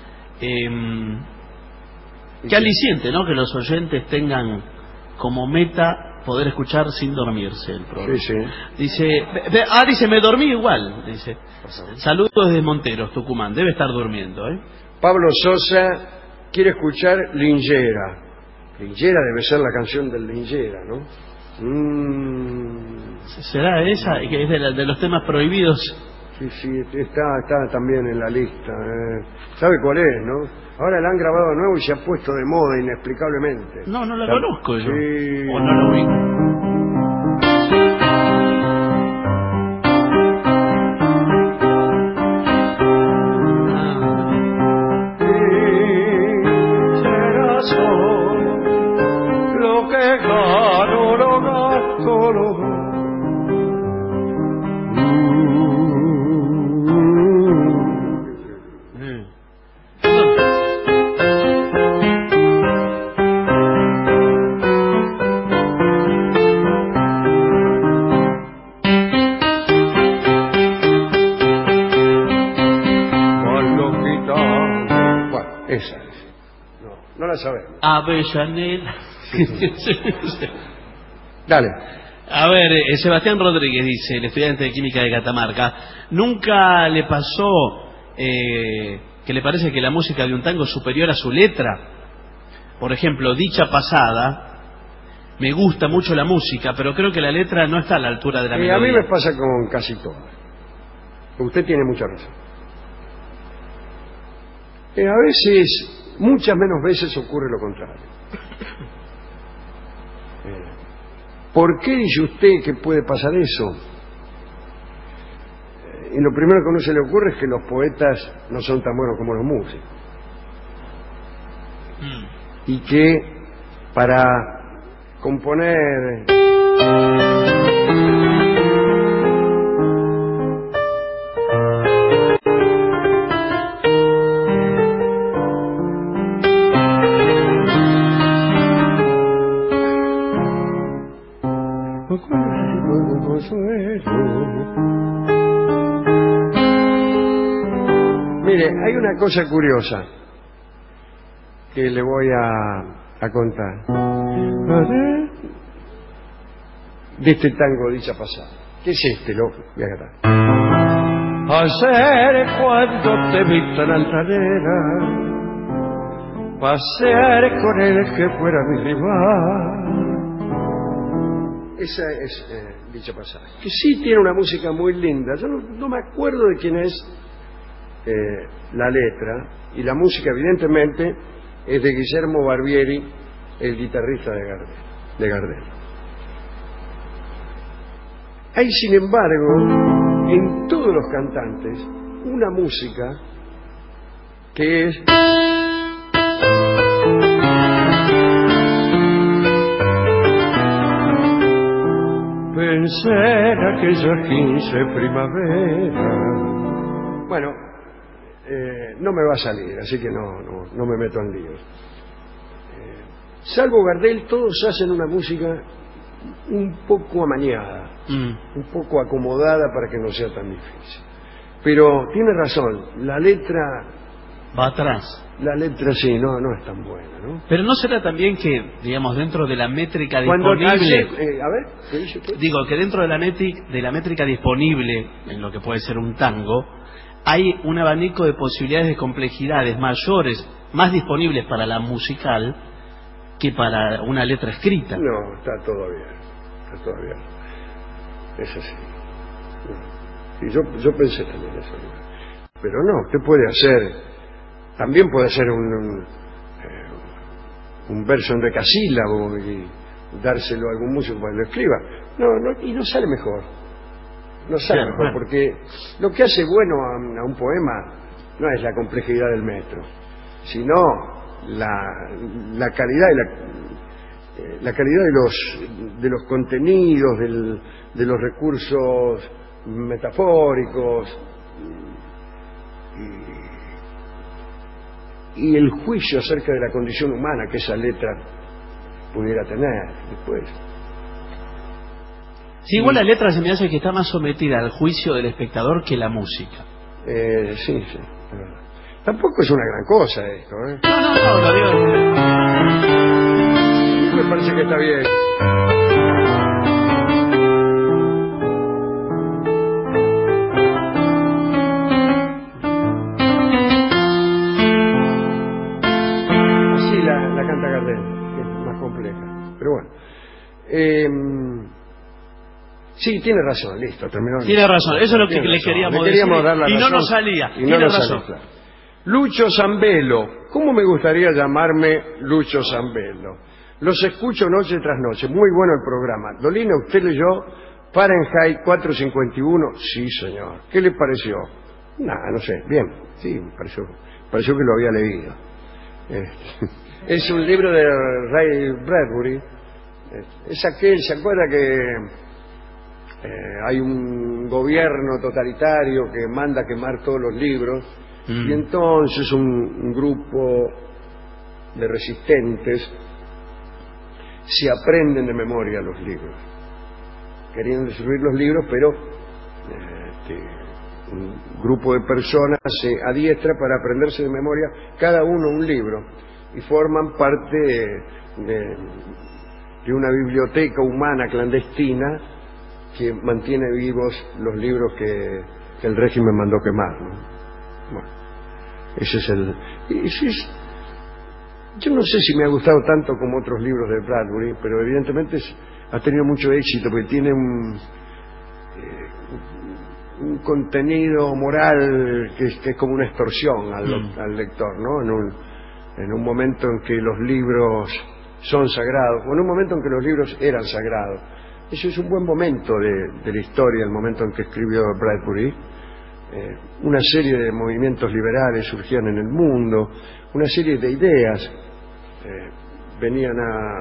Qué aliciente, ¿no? Que los oyentes tengan como meta poder escuchar sin dormirse el programa. Sí. Dice, dice, me dormí igual, dice. Saludos desde Monteros, Tucumán. Debe estar durmiendo, ¿eh? Pablo Sosa quiere escuchar Lingera. Lingera debe ser la canción del Lingera, ¿no? ¿Será esa? Que es de los temas prohibidos. Sí, está también en la lista. ¿Sabe cuál es, no? Ahora la han grabado de nuevo y se ha puesto de moda inexplicablemente. No la conozco yo. Sí. O no la ubico. Lo que gano, lo gasto, lo... Esa es. No la sabemos. Avellaneda. Dale. A ver, Sebastián Rodríguez dice, el estudiante de química de Catamarca: ¿nunca le pasó que le parece que la música de un tango es superior a su letra? Por ejemplo, Dicha Pasada, me gusta mucho la música, pero creo que la letra no está a la altura de la melodía. A mí me pasa con casi todas. Usted tiene mucha razón. A veces, muchas menos veces ocurre lo contrario. ¿Por qué dice usted que puede pasar eso? Y lo primero que a uno se le ocurre es que los poetas no son tan buenos como los músicos. Y que para componer... Mire, hay una cosa curiosa que le voy a contar de este tango Dicha Pasada. ¿Qué es este? Lo voy a cantar. Ayer cuando te vi tan altanera, pasear con él que fuera mi rival. Esa es Dicha Pasada, que sí tiene una música muy linda. Yo no me acuerdo de quién es la letra, y la música evidentemente es de Guillermo Barbieri, el guitarrista de Gardel. Hay, sin embargo, en todos los cantantes una música que es... Pensé en aquella 15 primavera. Bueno, no me va a salir, así que no me meto en líos. Salvo Gardel, todos hacen una música un poco amañada, un poco acomodada para que no sea tan difícil. Pero tiene razón, la letra Va atrás. La letra sí, no es tan buena, ¿no? Pero ¿no será también que, digamos, dentro de la métrica Cuando disponible... a ver, ¿qué dice usted? Digo, que dentro de la métrica disponible, en lo que puede ser un tango, hay un abanico de posibilidades de complejidades mayores, más disponibles para la musical que para una letra escrita. No, está todo bien. Es así. Y yo pensé también eso. Pero no, usted puede hacer... También puede hacer un verso en decasílabo y dárselo a algún músico para que lo escriba. Y no sale mejor. No sale mejor, porque lo que hace bueno a un poema no es la complejidad del metro, sino la calidad la calidad de los contenidos, de los recursos metafóricos y el juicio acerca de la condición humana que esa letra pudiera tener después. Sí, igual la letra se me hace que está más sometida al juicio del espectador que la música. Sí, es verdad. Tampoco es una gran cosa esto, ¿eh? No, lo digo. Me parece que está bien. La canta Gardel, que es más compleja. Pero bueno. Sí, tiene razón, listo, terminó. Tiene razón, eso es lo que le queríamos decir. Dar la y razón, no nos salía. Y no tiene nos razón. sale, claro. Lucho Zambello. ¿Cómo me gustaría llamarme Lucho Zambello? Los escucho noche tras noche. Muy bueno el programa. Dolina, ¿usted leyó Fahrenheit 451? Sí, señor. ¿Qué le pareció? No sé. Bien. Sí, me pareció que lo había leído. Es un libro de Ray Bradbury. Es aquel, ¿se acuerda que hay un gobierno totalitario que manda a quemar todos los libros? Y entonces un grupo de resistentes se aprenden de memoria los libros. Querían destruir los libros, pero un grupo de personas se adiestra para aprenderse de memoria cada uno un libro y forman parte de una biblioteca humana clandestina que mantiene vivos los libros que el régimen mandó quemar, ¿no? Bueno, ese es yo no sé si me ha gustado tanto como otros libros de Bradbury, pero evidentemente ha tenido mucho éxito porque tiene un contenido moral que es como una extorsión al lector, ¿no? En un momento en que los libros son sagrados, o en un momento en que los libros eran sagrados. Eso es un buen momento de la historia, el momento en que escribió Bradbury. Una serie de movimientos liberales surgían en el mundo, una serie de ideas venían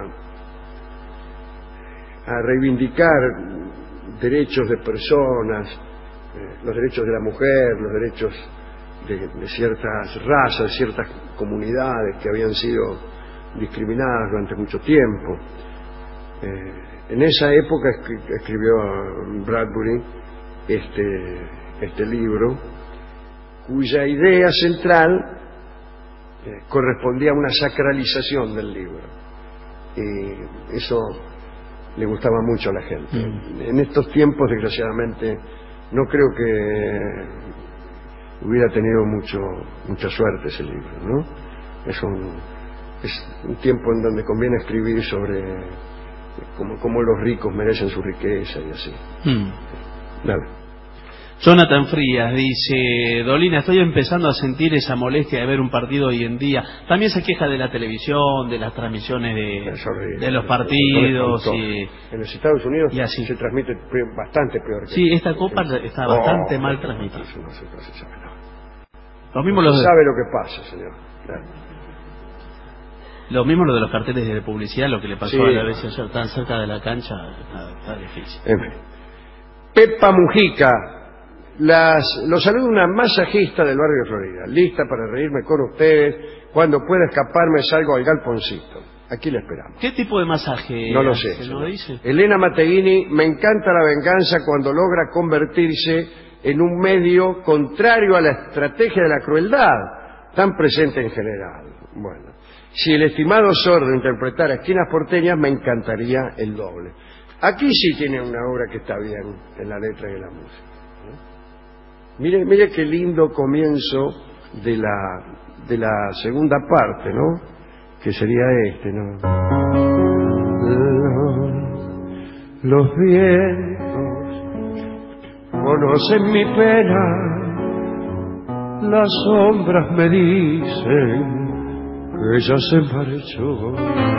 a reivindicar derechos de personas, los derechos de la mujer, los derechos de ciertas razas, ciertas comunidades que habían sido discriminadas durante mucho tiempo. En esa época escribió Bradbury este libro, cuya idea central correspondía a una sacralización del libro, y eso le gustaba mucho a la gente. En estos tiempos, desgraciadamente, no creo que hubiera tenido mucha suerte ese libro, ¿no? Es un tiempo en donde conviene escribir sobre cómo los ricos merecen su riqueza y así. Dale. Jonathan Frías dice: Dolina, estoy empezando a sentir esa molestia de ver un partido hoy en día. También se queja de la televisión, de las transmisiones de los partidos. En los Estados Unidos y así se transmite bastante peor. Sí, esta copa está bastante mal transmitida. No se sabe nada. Lo mismo no se sabe lo que pasa, señor. Claro. Lo mismo lo de los carteles de publicidad, lo que le pasó a la vez ayer, tan cerca de la cancha, está difícil. En fin. Pepa Mujica. Los saluda una masajista del barrio de Florida, lista para reírme con ustedes. Cuando pueda escaparme salgo al galponcito. Aquí la esperamos. ¿Qué tipo de masaje? No lo sé. ¿No dice? Elena Mateguini: me encanta la venganza cuando logra convertirse en un medio contrario a la estrategia de la crueldad. tan presente en general. Bueno, si el estimado Sordo interpretara Esquinas porteñas, me encantaría el doble. Aquí sí tiene una obra que está bien en la letra y en la música. Mire qué lindo comienzo de la segunda parte, ¿no? Que sería este, ¿no? Los vientos conocen mi pena, las sombras me dicen que ella se marchó,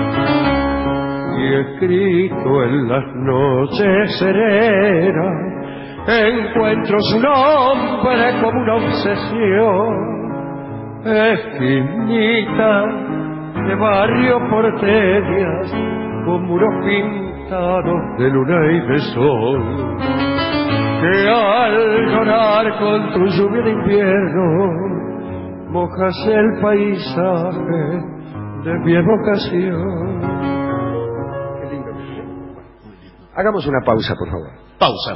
y escrito en las noches serenas encuentro su nombre como una obsesión. Esquinita de barrio porteñas, con muros pintados de luna y de sol, que al llorar con tu lluvia de invierno mojas el paisaje de mi evocación. Qué lindo. Hagamos una pausa, por favor. Pausa.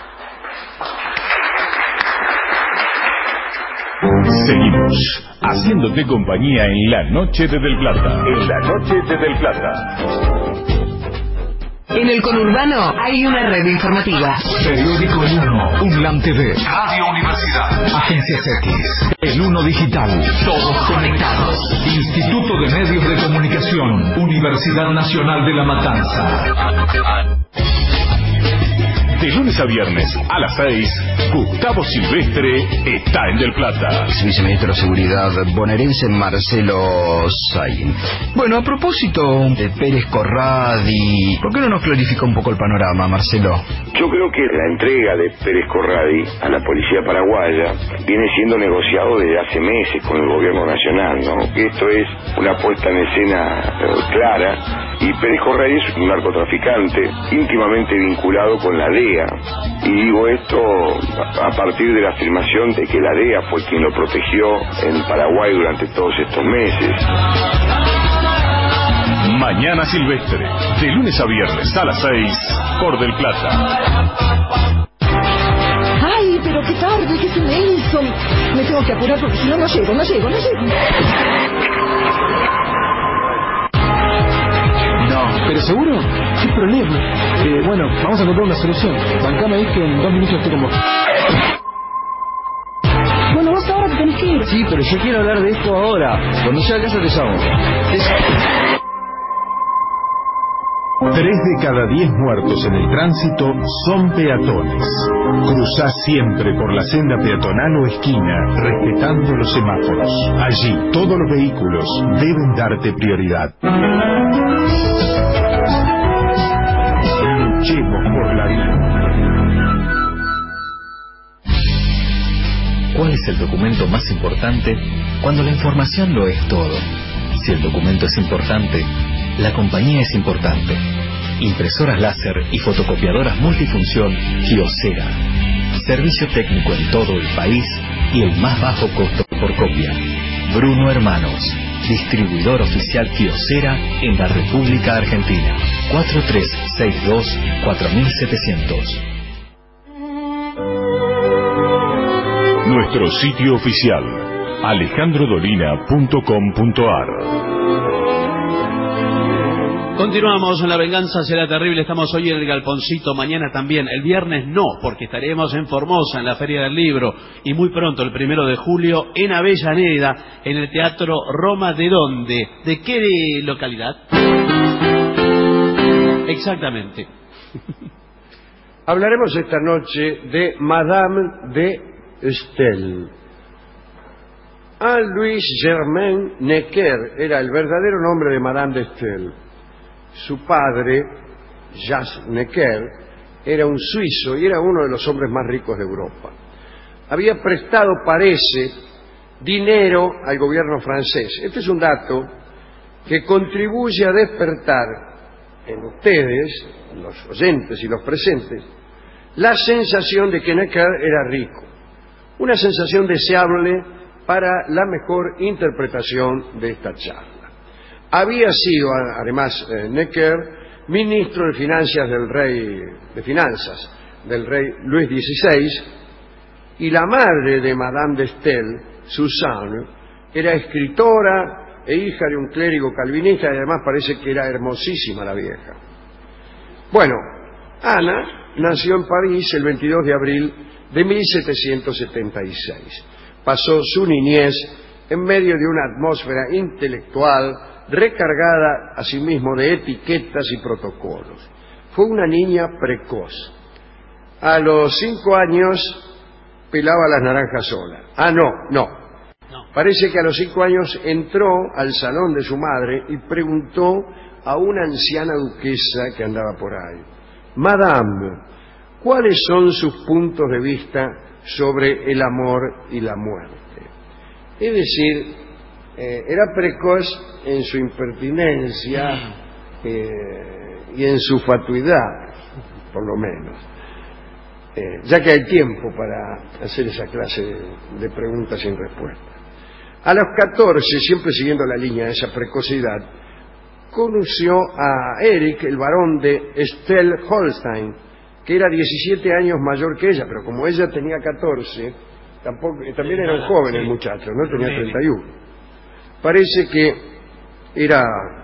Seguimos haciéndote compañía en la noche de Del Plata. En la noche de Del Plata. En el conurbano hay una red informativa. Periódico El Uno, UNLAM TV, Radio Universidad, Agencias X, El Uno Digital, todos conectados. Instituto de Medios de Comunicación, Universidad Nacional de La Matanza. De lunes a viernes a las 6, Gustavo Silvestre está en Del Plata. Viceministro de Seguridad bonaerense Marcelo Sain. Bueno, a propósito de Pérez Corradi, ¿por qué no nos clarifica un poco el panorama, Marcelo? Yo creo que la entrega de Pérez Corradi a la policía paraguaya viene siendo negociado desde hace meses con el gobierno nacional, ¿no? Que esto es una puesta en escena clara, y Pérez Corradi es un narcotraficante íntimamente vinculado con la DEA. Y digo esto a partir de la afirmación de que la DEA fue quien lo protegió en Paraguay durante todos estos meses. Mañana Silvestre, de lunes a viernes a las 6, por Del Plata. ¡Ay, pero qué tarde, que se me hizo! Me tengo que apurar porque si no, no llego. ¿Pero seguro? ¿Qué problema? Bueno, vamos a encontrar una solución. Bancame ahí que en 2 minutos estoy con vos. Bueno, vos ahora te tenés que ir. Sí, pero yo quiero hablar de esto ahora. Cuando llegue a casa te llamo. 3 de cada 10 muertos en el tránsito son peatones. Cruzá siempre por la senda peatonal o esquina, respetando los semáforos. Allí, todos los vehículos deben darte prioridad. Luchemos por la vida. ¿Cuál es el documento más importante cuando la información lo es todo? Si el documento es importante, la compañía es importante. Impresoras láser y fotocopiadoras multifunción Kyocera. Servicio técnico en todo el país y el más bajo costo por copia. Bruno Hermanos, distribuidor oficial Kyocera en la República Argentina. 4362-4700. Nuestro sitio oficial, alejandrodolina.com.ar. Continuamos en La Venganza Será Terrible. Estamos hoy en el Galponcito, mañana también. El viernes no, porque estaremos en Formosa, en la Feria del Libro. Y muy pronto, el 1 de julio, en Avellaneda, en el Teatro Roma. ¿De dónde? ¿De qué localidad? Exactamente. Hablaremos esta noche de Madame de Staël. Louis Germain Necker era el verdadero nombre de Madame de Staël. Su padre, Jacques Necker, era un suizo y era uno de los hombres más ricos de Europa. Había prestado, parece, dinero al gobierno francés. Este es un dato que contribuye a despertar en ustedes, los oyentes y los presentes, la sensación de que Necker era rico. Una sensación deseable para la mejor interpretación de esta charla. Había sido, además, Necker, ministro de Finanzas del rey Luis XVI, y la madre de Madame de Staël, Suzanne, Era escritora e hija de un clérigo calvinista y además parece que era hermosísima la vieja. Bueno, Ana nació en París el 22 de abril de 1776. Pasó su niñez en medio de una atmósfera intelectual recargada asimismo de etiquetas y protocolos. Fue una niña precoz. A los 5 años pelaba las naranjas sola. No. Parece que a los 5 años entró al salón de su madre y preguntó a una anciana duquesa que andaba por ahí: Madame, ¿cuáles son sus puntos de vista sobre el amor y la muerte? Es decir, era precoz en su impertinencia y en su fatuidad, por lo menos. Ya que hay tiempo para hacer esa clase de preguntas sin respuesta. A los 14, siempre siguiendo la línea de esa precocidad, conoció a Eric, el barón de Estel-Holstein, que era 17 años mayor que ella, pero como ella tenía 14, también era un joven el muchacho, ¿no? Tenía 31. Parece que era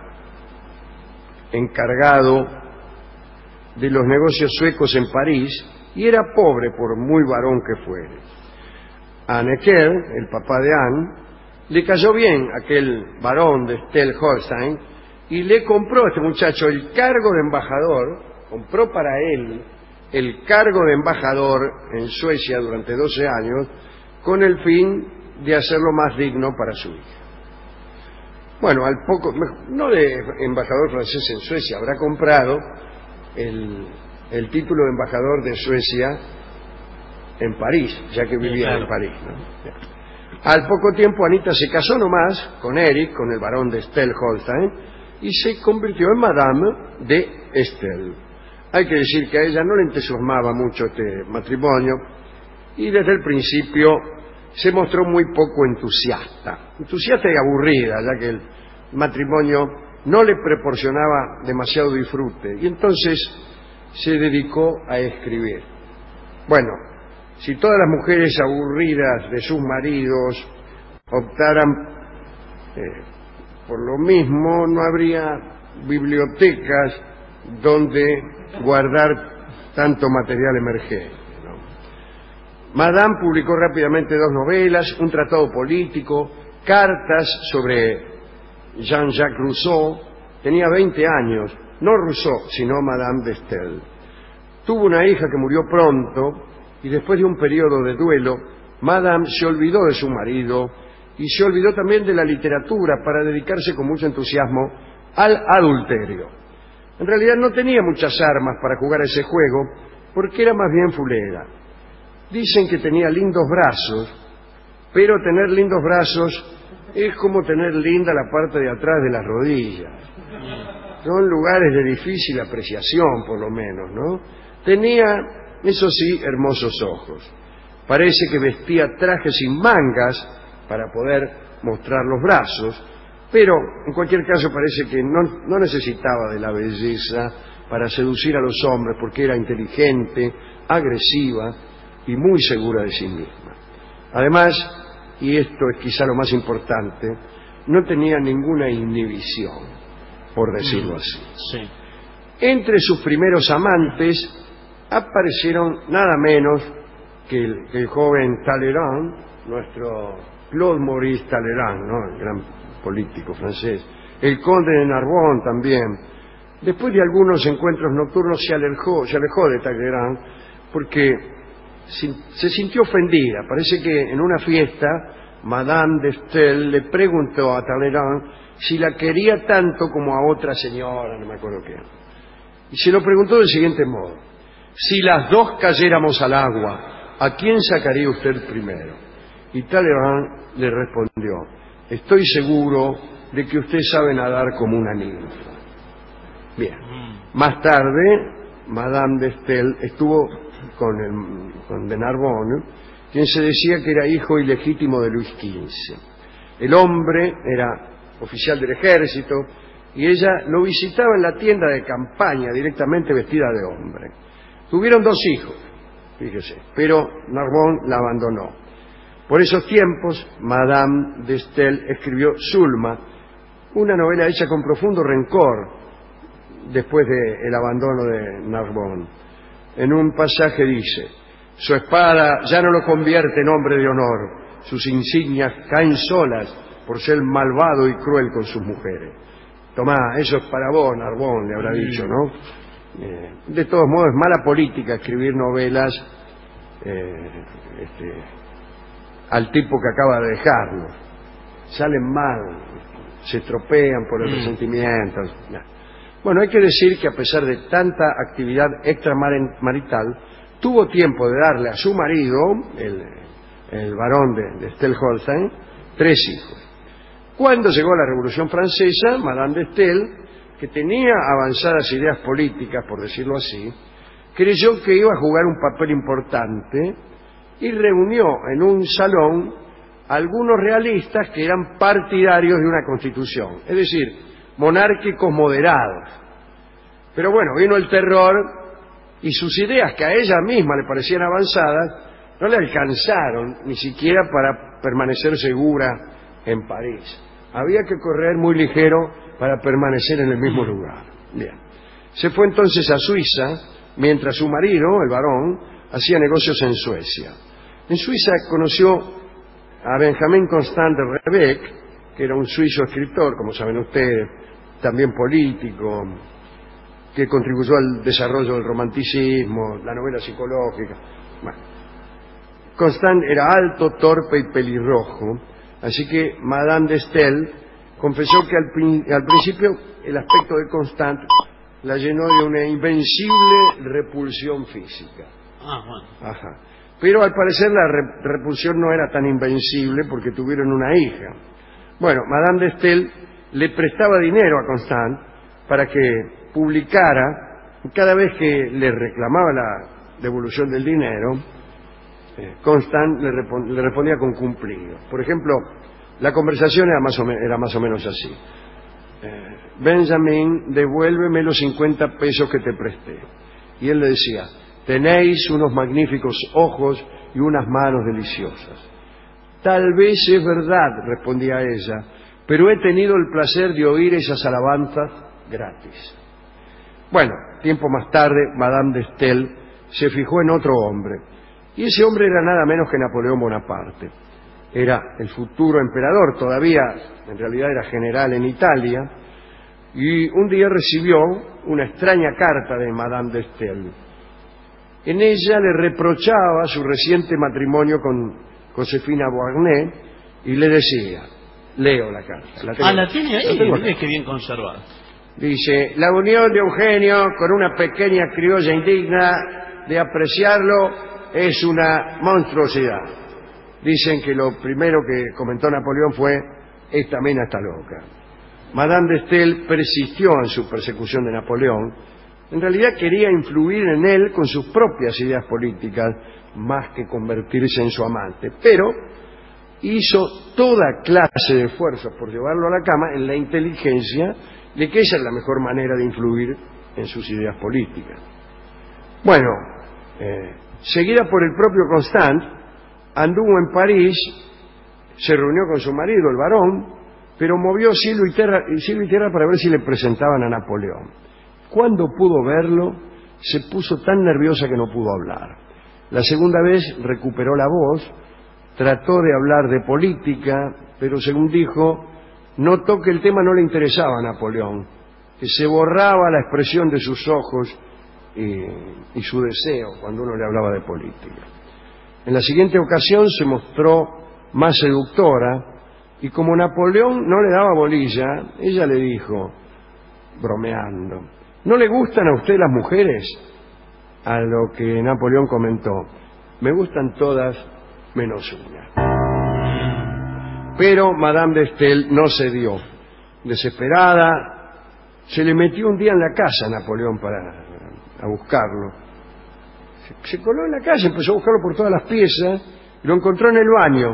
encargado de los negocios suecos en París y era pobre por muy varón que fuere. A Necker, el papá de Anne, le cayó bien aquel varón de Estel-Holstein y le compró a este muchacho el cargo de embajador, compró para él el cargo de embajador en Suecia durante 12 años con el fin de hacerlo más digno para su hija. Bueno, al poco, no de embajador francés en Suecia, habrá comprado el título de embajador de Suecia en París, ya que vivía en París, ¿no? Al poco tiempo Anita se casó nomás con Eric, con el barón de Estel-Holstein, y se convirtió en Madame de Estel. Hay que decir que a ella no le entusiasmaba mucho este matrimonio y desde el principio se mostró muy poco entusiasta y aburrida, ya que el matrimonio no le proporcionaba demasiado disfrute, y entonces se dedicó a escribir. Bueno, si todas las mujeres aburridas de sus maridos optaran por lo mismo, no habría bibliotecas donde guardar tanto material emergente, ¿no? Madame publicó rápidamente 2 novelas, un tratado político, cartas sobre Jean-Jacques Rousseau. Tenía 20 años, no Rousseau, sino Madame de Estel. Tuvo una hija que murió pronto y después de un periodo de duelo, Madame se olvidó de su marido y se olvidó también de la literatura para dedicarse con mucho entusiasmo al adulterio. En realidad no tenía muchas armas para jugar a ese juego porque era más bien fulera. Dicen que tenía lindos brazos, pero tener lindos brazos es como tener linda la parte de atrás de las rodillas. Son lugares de difícil apreciación, por lo menos, ¿no? Tenía, eso sí, hermosos ojos. Parece que vestía trajes sin mangas para poder mostrar los brazos, pero en cualquier caso parece que no necesitaba de la belleza para seducir a los hombres, porque era inteligente, agresiva y muy segura de sí misma. Además, y esto es quizá lo más importante, no tenía ninguna inhibición, por decirlo así. Sí. Entre sus primeros amantes aparecieron nada menos que el joven Talleyrand, nuestro Claude Maurice Talleyrand, ¿no? El gran político francés, el conde de Narbonne también. Después de algunos encuentros nocturnos se alejó de Talleyrand porque se sintió ofendida. Parece que en una fiesta Madame de Estel le preguntó a Talleyrand si la quería tanto como a otra señora, no me acuerdo qué. Y se lo preguntó del siguiente modo: si las dos cayéramos al agua, ¿a quién sacaría usted primero? Y Talleyrand le respondió: estoy seguro de que usted sabe nadar como una ninfa. Bien. Más tarde, Madame de Estel estuvo con de Narbonne, quien se decía que era hijo ilegítimo de Luis XV. El hombre era oficial del ejército y ella lo visitaba en la tienda de campaña directamente vestida de hombre. Tuvieron 2 hijos, fíjese, pero Narbonne la abandonó. Por esos tiempos, Madame de Staël escribió Zulma, una novela hecha con profundo rencor después del abandono de Narbonne. En un pasaje dice: su espada ya no lo convierte en hombre de honor, sus insignias caen solas por ser malvado y cruel con sus mujeres. Tomá, eso es para vos, Narbonne, le habrá dicho, ¿no? De todos modos, es mala política escribir novelas al tipo que acaba de dejarlo. Salen mal, se estropean por el resentimiento. Bueno, hay que decir que a pesar de tanta actividad extramarital, tuvo tiempo de darle a su marido, el barón de Staël-Holstein, 3 hijos. Cuando llegó la Revolución Francesa, Madame de Staël, que tenía avanzadas ideas políticas, por decirlo así, creyó que iba a jugar un papel importante y reunió en un salón a algunos realistas que eran partidarios de una constitución, es decir, monárquicos moderados. Pero bueno, vino el terror y sus ideas, que a ella misma le parecían avanzadas, no le alcanzaron ni siquiera para permanecer segura en París. Había que correr muy ligero para permanecer en el mismo lugar. Bien. Se fue entonces a Suiza, mientras su marido, el barón, hacía negocios en Suecia. En Suiza conoció a Benjamin Constant de Rebecque, que era un suizo escritor, como saben ustedes, también político, que contribuyó al desarrollo del romanticismo, la novela psicológica. Bueno, Constant era alto, torpe y pelirrojo, así que Madame de Staël confesó que al principio el aspecto de Constant la llenó de una invencible repulsión física. Ajá. Pero al parecer la repulsión no era tan invencible porque tuvieron una hija. Bueno, Madame de Staël le prestaba dinero a Constant para que publicara. Cada vez que le reclamaba la devolución del dinero, Constant le respondía con cumplido. Por ejemplo, la conversación era más o menos así: Benjamin, devuélveme los 50 pesos que te presté. Y él le decía: tenéis unos magníficos ojos y unas manos deliciosas. Tal vez es verdad, respondía ella, pero he tenido el placer de oír esas alabanzas gratis. Bueno, tiempo más tarde, Madame de Staël se fijó en otro hombre, y ese hombre era nada menos que Napoleón Bonaparte. Era el futuro emperador, todavía en realidad era general en Italia, y un día recibió una extraña carta de Madame de Staël. En ella le reprochaba su reciente matrimonio con Josefina Beauharnais y le decía, leo la carta. La tiene ahí, que bien conservada. Dice: la unión de Eugenio con una pequeña criolla indigna de apreciarlo es una monstruosidad. Dicen que lo primero que comentó Napoleón fue: esta mina está loca. Madame de Staël persistió en su persecución de Napoleón. En realidad quería influir en él con sus propias ideas políticas, más que convertirse en su amante. Pero hizo toda clase de esfuerzos por llevarlo a la cama en la inteligencia de que esa es la mejor manera de influir en sus ideas políticas. Bueno, seguida por el propio Constant, anduvo en París, se reunió con su marido, el barón, pero movió cielo y tierra para ver si le presentaban a Napoleón. Cuando pudo verlo, se puso tan nerviosa que no pudo hablar. La segunda vez recuperó la voz, trató de hablar de política, pero según dijo, notó que el tema no le interesaba a Napoleón, que se borraba la expresión de sus ojos y su deseo cuando uno le hablaba de política. En la siguiente ocasión se mostró más seductora y como Napoleón no le daba bolilla, ella le dijo, bromeando, ¿no le gustan a usted las mujeres? A lo que Napoleón comentó, me gustan todas menos una. Pero Madame de Staël no cedió. Desesperada, se le metió un día en la casa a Napoleón a buscarlo. Se coló en la casa, empezó a buscarlo por todas las piezas y lo encontró en el baño.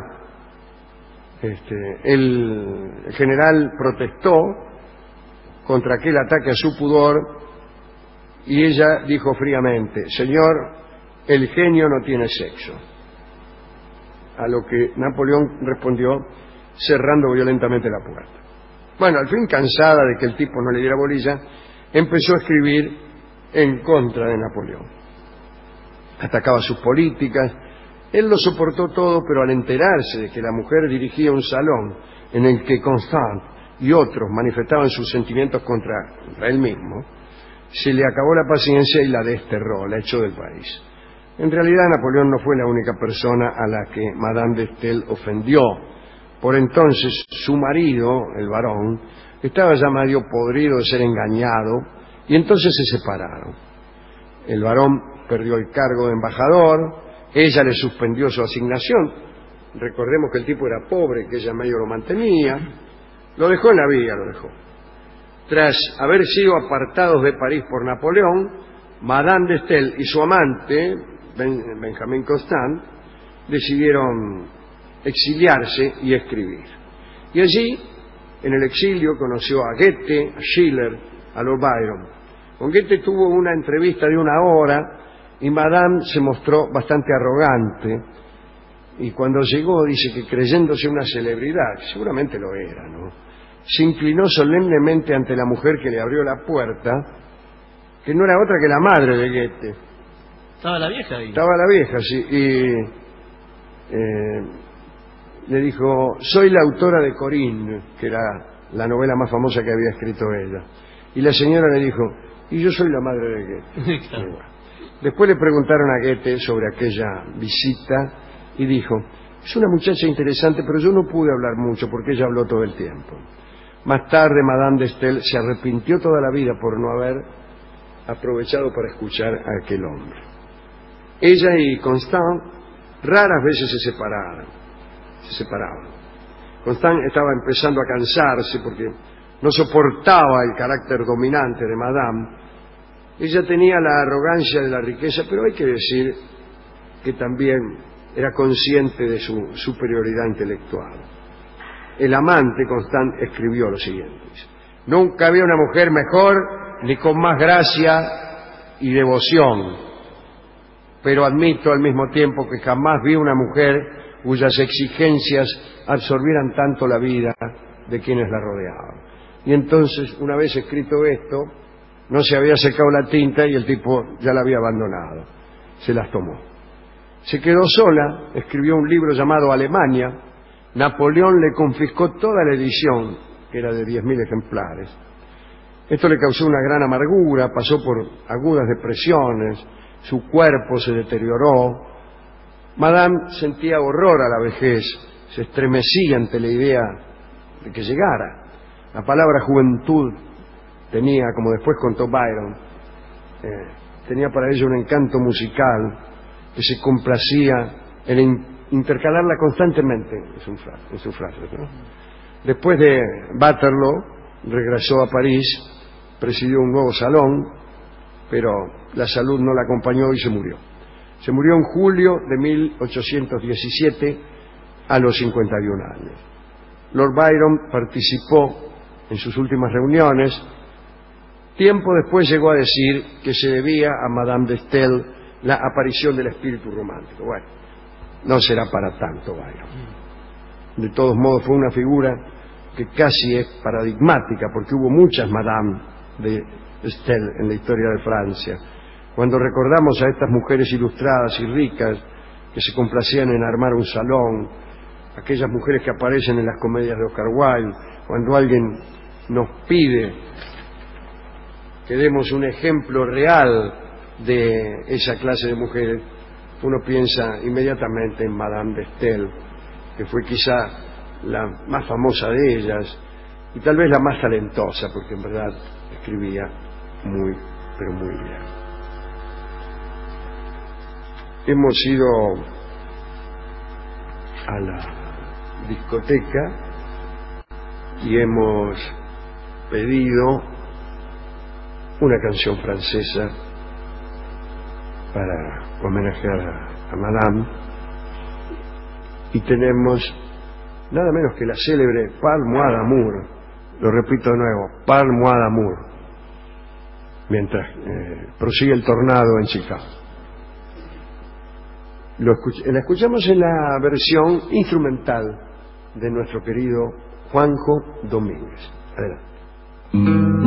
El general protestó contra aquel ataque a su pudor y ella dijo fríamente, señor, el genio no tiene sexo. a lo que Napoleón respondió cerrando violentamente la puerta. Bueno, al fin, cansada de que el tipo no le diera bolilla, empezó a escribir en contra de Napoleón. Atacaba sus políticas. Él lo soportó todo, pero al enterarse de que la mujer dirigía un salón en el que Constant y otros manifestaban sus sentimientos contra él mismo, se le acabó la paciencia y la desterró, la echó del país. En realidad, Napoleón no fue la única persona a la que Madame de Staël ofendió. Por entonces, su marido, el barón, estaba ya medio podrido de ser engañado, y entonces se separaron. El barón perdió el cargo de embajador, ella le suspendió su asignación. Recordemos que el tipo era pobre, que ella medio lo mantenía. Lo dejó en la vía, lo dejó. Tras haber sido apartados de París por Napoleón, Madame de Staël y su amante, Benjamin Constant, decidieron exiliarse y escribir. Y allí, en el exilio, conoció a Goethe, a Schiller, a Lord Byron. Con Goethe tuvo una entrevista de 1 hora y Madame se mostró bastante arrogante. Y cuando llegó, dice que creyéndose una celebridad, seguramente lo era, ¿no?, se inclinó solemnemente ante la mujer que le abrió la puerta, que no era otra que la madre de Goethe. ¿Estaba la vieja ahí? Estaba la vieja, sí. Y le dijo: soy la autora de Corinne, que era la novela más famosa que había escrito ella. Y la señora le dijo: y yo soy la madre de Goethe. Claro. Después le preguntaron a Goethe sobre aquella visita y dijo: es una muchacha interesante, pero yo no pude hablar mucho porque ella habló todo el tiempo. Más tarde, Madame de Staël se arrepintió toda la vida por no haber aprovechado para escuchar a aquel hombre. Ella y Constant raras veces se separaban. Constant estaba empezando a cansarse porque no soportaba el carácter dominante de Madame. Ella tenía la arrogancia de la riqueza, pero hay que decir que también era consciente de su superioridad intelectual. El amante, Constant, escribió lo siguiente: nunca había una mujer mejor ni con más gracia y devoción, pero admito al mismo tiempo que jamás vi una mujer cuyas exigencias absorbieran tanto la vida de quienes la rodeaban. Y entonces, una vez escrito esto, no se había secado la tinta y el tipo ya la había abandonado. Se las tomó. Se quedó sola, escribió un libro llamado Alemania. Napoleón le confiscó toda la edición, que era de 10.000 ejemplares. Esto le causó una gran amargura, pasó por agudas depresiones, su cuerpo se deterioró. Madame sentía horror a la vejez, se estremecía ante la idea de que llegara. La palabra juventud tenía, como después contó Byron, tenía para ella un encanto musical que se complacía en intercalarla constantemente en sus frases, ¿no? Después de Waterloo, regresó a París, presidió un nuevo salón, pero la salud no la acompañó y se murió. Se murió en julio de 1817 a los 51 años. Lord Byron participó en sus últimas reuniones. Tiempo después llegó a decir que se debía a Madame de Staël la aparición del espíritu romántico. Bueno, no será para tanto, Byron. De todos modos, fue una figura que casi es paradigmática, porque hubo muchas Madame de Staël en la historia de Francia. Cuando recordamos a estas mujeres ilustradas y ricas que se complacían en armar un salón, aquellas mujeres que aparecen en las comedias de Oscar Wilde, cuando alguien nos pide que demos un ejemplo real de esa clase de mujeres, uno piensa inmediatamente en Madame de Staël, que fue quizá la más famosa de ellas y tal vez la más talentosa, porque en verdad escribía muy, pero muy bien. Hemos ido a la discoteca y hemos pedido una canción francesa para homenajear a Madame, y tenemos nada menos que la célebre Parle-moi d'amour. Lo repito de nuevo: Parle-moi d'amour, mientras prosigue el tornado en Chicago. La escuchamos en la versión instrumental de nuestro querido Juanjo Domínguez. Adelante.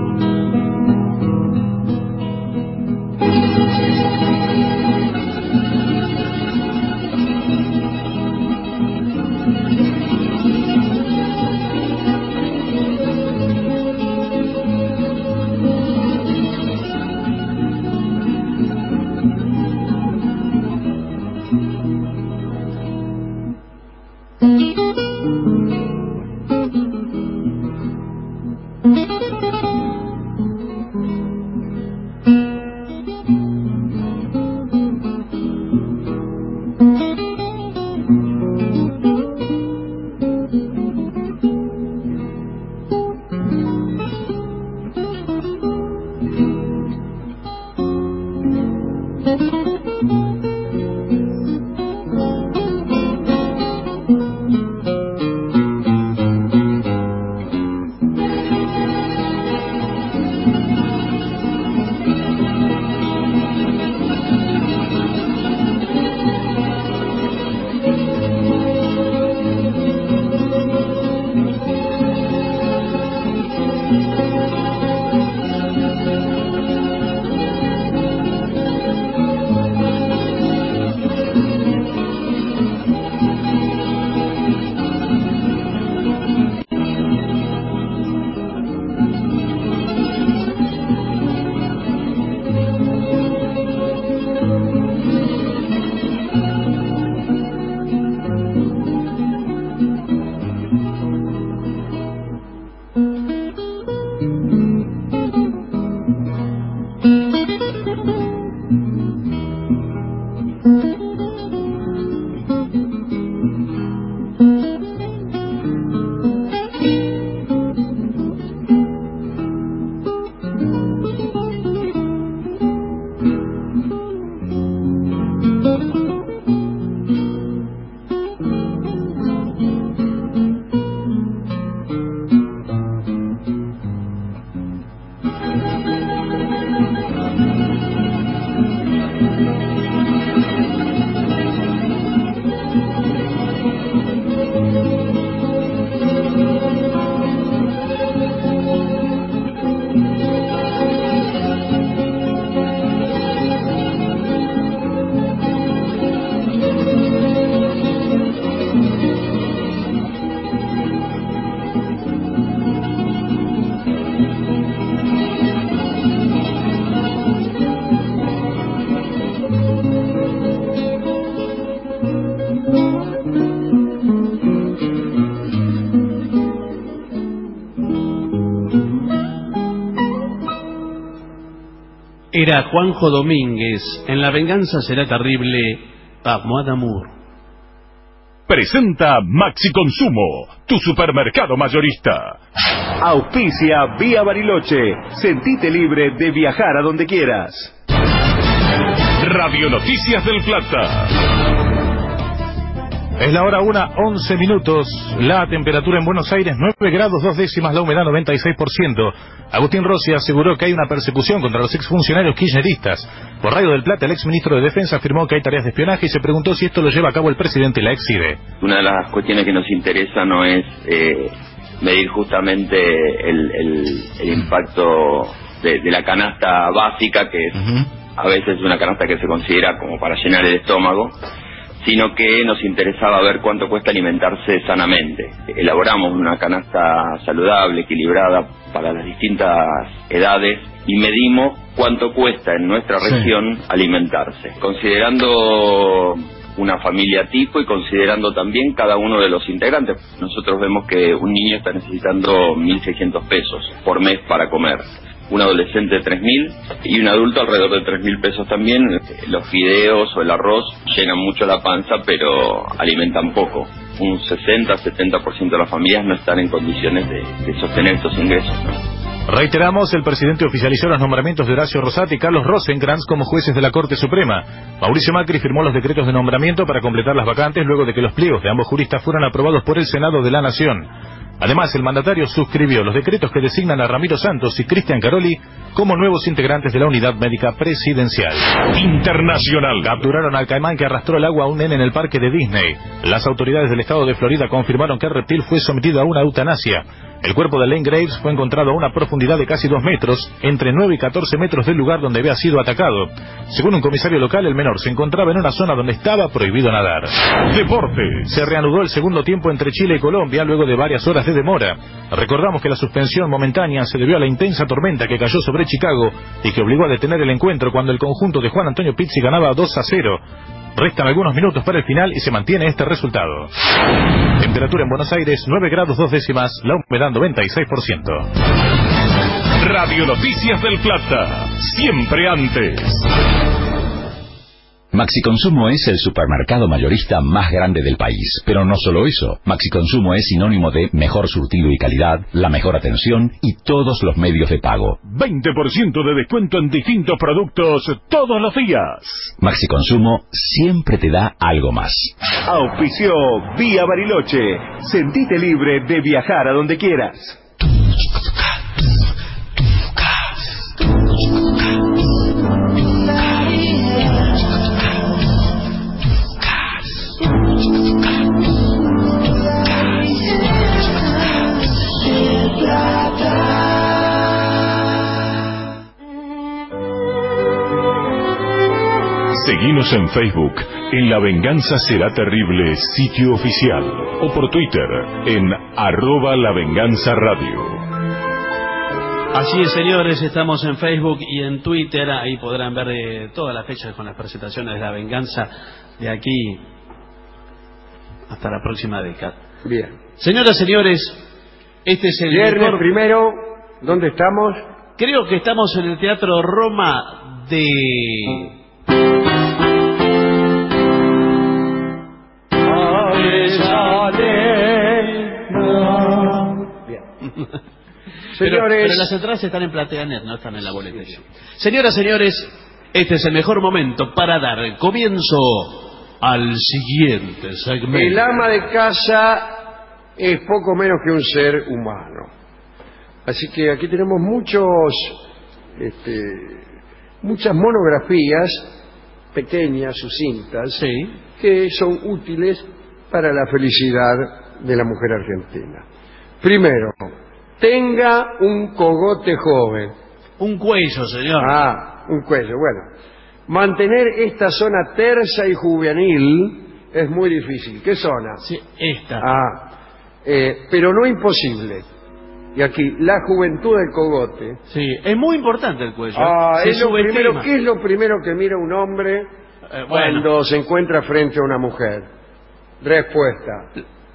Era Juanjo Domínguez, en La venganza será terrible, Pamua d'Amour. Presenta Maxi Consumo, tu supermercado mayorista. Auspicia Vía Bariloche. Sentite libre de viajar a donde quieras. Radio Noticias del Plata. Es la hora 1:11. La temperatura en Buenos Aires 9 grados 2 décimas, la humedad 96%. Agustín Rossi aseguró que hay una persecución contra los exfuncionarios kirchneristas. Por Radio del Plata, el exministro de Defensa afirmó que hay tareas de espionaje y se preguntó si esto lo lleva a cabo el presidente y la exhibe. Una de las cuestiones que nos interesa no es medir justamente el impacto de la canasta básica, que es a veces una canasta que se considera como para llenar el estómago, sino que nos interesaba ver cuánto cuesta alimentarse sanamente. Elaboramos una canasta saludable, equilibrada para las distintas edades y medimos cuánto cuesta en nuestra región alimentarse, considerando una familia tipo y considerando también cada uno de los integrantes. Nosotros vemos que un niño está necesitando 1.600 pesos por mes para comer, un adolescente 3.000 y un adulto alrededor de 3.000 pesos también. Los fideos o el arroz llenan mucho la panza, pero alimentan poco. Un 60-70% de las familias no están en condiciones de sostener estos ingresos, ¿no? Reiteramos, el presidente oficializó los nombramientos de Horacio Rosati y Carlos Rosenkrantz como jueces de la Corte Suprema. Mauricio Macri firmó los decretos de nombramiento para completar las vacantes luego de que los pliegos de ambos juristas fueran aprobados por el Senado de la Nación. Además, el mandatario suscribió los decretos que designan a Ramiro Santos y Cristian Caroli como nuevos integrantes de la unidad médica presidencial. Internacional. Capturaron al caimán que arrastró al agua a un nene en el parque de Disney. Las autoridades del estado de Florida confirmaron que el reptil fue sometido a una eutanasia. El cuerpo de Lane Graves fue encontrado a una profundidad de casi 2 metros, entre 9 y 14 metros del lugar donde había sido atacado. Según un comisario local, el menor se encontraba en una zona donde estaba prohibido nadar. Deportes. Se reanudó el segundo tiempo entre Chile y Colombia luego de varias horas de demora. Recordamos que la suspensión momentánea se debió a la intensa tormenta que cayó sobre Chicago y que obligó a detener el encuentro cuando el conjunto de Juan Antonio Pizzi ganaba 2-0. Restan algunos minutos para el final y se mantiene este resultado. Temperatura en Buenos Aires 9 grados 2 décimas, la humedad 96%. Radio Noticias del Plata, siempre antes. Maxi Consumo es el supermercado mayorista más grande del país. Pero no solo eso, Maxi Consumo es sinónimo de mejor surtido y calidad, la mejor atención y todos los medios de pago. 20% de descuento en distintos productos todos los días. Maxi Consumo siempre te da algo más. Auspició Vía Bariloche. Sentite libre de viajar a donde quieras. Seguinos en Facebook, en La Venganza Será Terrible, sitio oficial, o por Twitter, en @lavenganzaradio. Así es, señores, estamos en Facebook y en Twitter, ahí podrán ver todas las fechas con las presentaciones de La Venganza de aquí hasta la próxima década. Bien. Señoras, señores, este es el viernes primero, ¿dónde estamos? Creo que estamos en el Teatro Roma de... Señores, pero las entradas están en Plateanet, no están en la boletería. Señoras, señores, este es el mejor momento para dar comienzo al siguiente segmento. El ama de casa es poco menos que un ser humano. Así que aquí tenemos muchas monografías pequeñas, sucintas, que son útiles para la felicidad de la mujer argentina. Primero, tenga un cogote joven. Un cuello, señor. Ah, un cuello, bueno. Mantener esta zona tersa y juvenil es muy difícil. ¿Qué zona? Sí, esta. Pero no imposible. Y aquí, la juventud del cogote. Sí, es muy importante el cuello. Es lo primero, ¿qué es lo primero que mira un hombre cuando se encuentra frente a una mujer? Respuesta.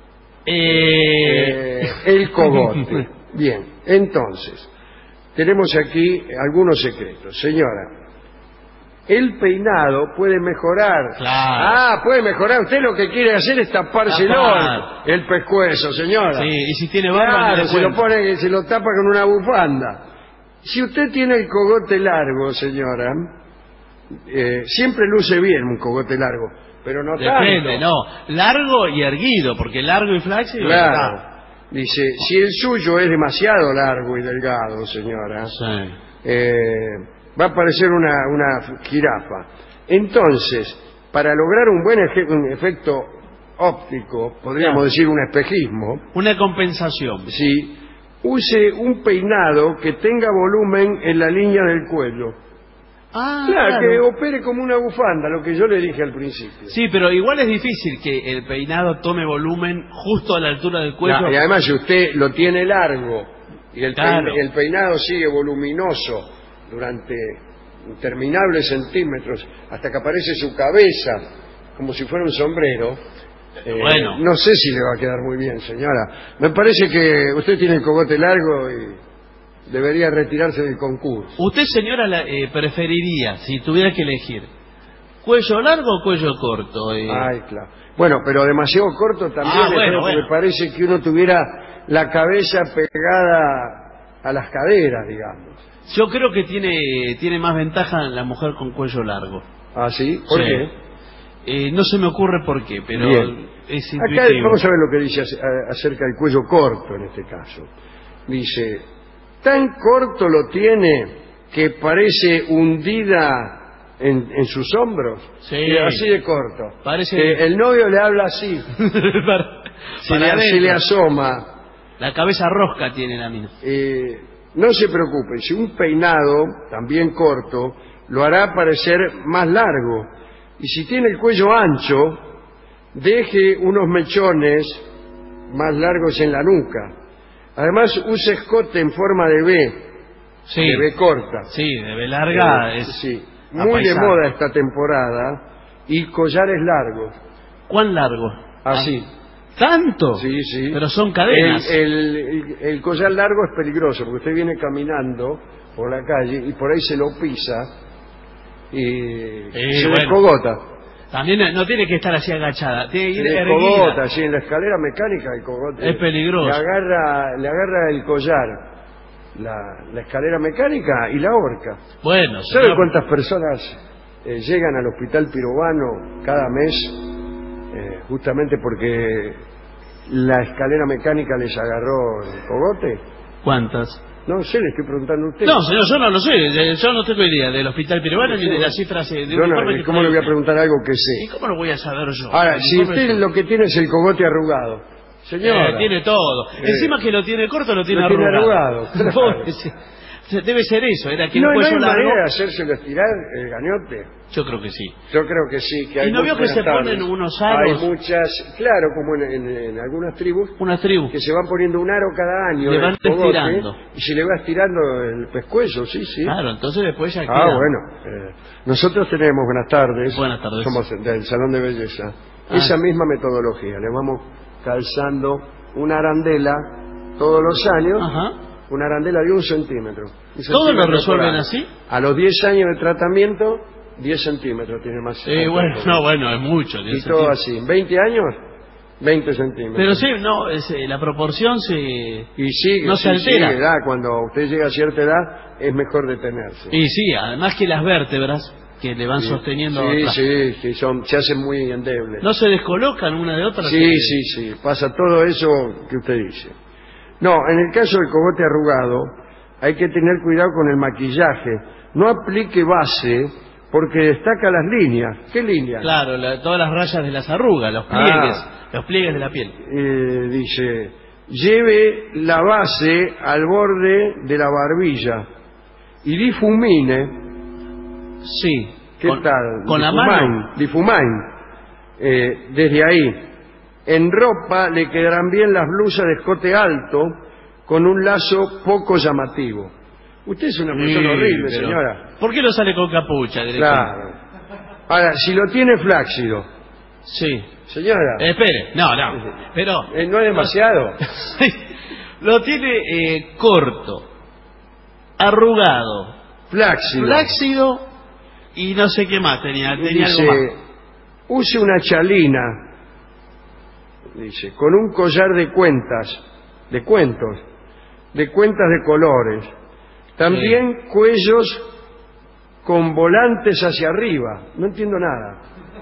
El cogote. Bien, entonces, tenemos aquí algunos secretos. Señora, el peinado puede mejorar. Claro. Puede mejorar. Usted lo que quiere hacer es tapárselo el pescuezo, señora. Sí, y si tiene barba, claro, se lo tapa con una bufanda. Si usted tiene el cogote largo, señora, siempre luce bien un cogote largo, pero no depende, tanto. no. Largo y erguido, porque largo y flácido. Claro. Dice, si el suyo es demasiado largo y delgado, señora, va a parecer una jirafa. Entonces, para lograr un buen efecto óptico, podríamos decir un espejismo. Una compensación. Sí, use un peinado que tenga volumen en la línea del cuello. Claro, que opere como una bufanda, lo que yo le dije al principio. Sí, pero igual es difícil que el peinado tome volumen justo a la altura del cuello. Y además, si usted lo tiene largo y el peinado sigue voluminoso durante interminables centímetros hasta que aparece su cabeza como si fuera un sombrero, no sé si le va a quedar muy bien, señora. Me parece que usted tiene el cogote largo y debería retirarse del concurso. ¿Usted, señora, preferiría, si tuviera que elegir, cuello largo o cuello corto? Ay, claro. Bueno, pero demasiado corto también. Me parece que uno tuviera la cabeza pegada a las caderas, digamos. Yo creo que tiene más ventaja la mujer con cuello largo. ¿Ah, sí? ¿Por qué? No se me ocurre por qué, pero... Bien. es Acá intuitivo. vamos a ver lo que dice acerca del cuello corto en este caso. Dice, tan corto lo tiene que parece hundida en sus hombros. Sí. Así de corto. Parece... el novio le habla así. se le asoma. La cabeza rosca tiene la mina. No se preocupe, si un peinado, también corto, lo hará parecer más largo. Y si tiene el cuello ancho, deje unos mechones más largos en la nuca. Además, use escote en forma de V, Sí. de V corta. Sí, de B larga Sí. Muy de moda esta temporada, y collares largos. ¿Cuán largo? Así. ¿Tanto? Sí, sí. Pero son cadenas. El collar largo es peligroso, porque usted viene caminando por la calle y por ahí se lo pisa y se descogota. También no tiene que estar así agachada, tiene que ir Se erguida. descogota, así en la escalera mecánica el cogote. Es peligroso. Le agarra el collar, la escalera mecánica y la horca. Bueno, ¿Sabe señor, cuántas personas llegan al hospital pirobano cada mes justamente porque la escalera mecánica les agarró el cogote? ¿cuántas? No sé, le estoy preguntando a usted. No, señor, yo no lo sé. Yo no tengo idea del hospital peruano ni de las cifras de Yo no, ¿cómo le voy a preguntar algo que sé? ¿Y cómo lo voy a saber yo? Ahora, El si informe usted lo que tiene es el cogote arrugado, señora. tiene todo. Encima que lo tiene corto, lo tiene lo tiene arrugado. arrugado. Debe ser eso, era que No, el no hay cuello largo. manera de hacérselo estirar el gañote. Yo creo que sí. Yo creo que sí. Que hay ¿Y no vio que se ponen unos aros? Hay muchas, claro, como en algunas tribus. Unas tribus. Que se van poniendo un aro cada año. Le van en el cogote, estirando. Y se le va estirando el pescuezo, sí, sí. Claro, entonces después ya queda. Bueno. Nosotros tenemos, buenas tardes. Buenas tardes. Somos del Salón de Belleza. Esa misma metodología. Le vamos calzando una arandela todos los años. Ajá. Una arandela de 1 centímetro. ¿Todo lo resuelven así? A los 10 años de tratamiento, 10 centímetros tiene más. Bueno, es mucho. Y todo así. 20 años, 20 centímetros. Pero sí, no, la proporción no se altera. Sí, cuando usted llega a cierta edad, es mejor detenerse. Y sí, además que las vértebras que le van sosteniendo. Sí, se hacen muy endebles. ¿No se descolocan una de otra? Sí, pasa todo eso que usted dice. No, en el caso del cogote arrugado, hay que tener cuidado con el maquillaje. No aplique base porque destaca las líneas. ¿Qué líneas? Claro, todas las rayas de las arrugas, los pliegues de la piel. Dice, lleve la base al borde de la barbilla y difumine. Sí. ¿Qué tal? Con la mano. Difumain. Desde ahí. En ropa le quedarán bien las blusas de escote alto con un lazo poco llamativo. Usted es una persona horrible, señora. ¿Por qué no sale con capucha? Claro. Ahora, si lo tiene flácido. Sí. Señora. Espere, no. Pero no es demasiado. Lo tiene corto, arrugado, flácido y no sé qué más tenía dice, algo más. Use una chalina. Dice, con un collar de cuentos, de colores. También cuellos con volantes hacia arriba. No entiendo nada.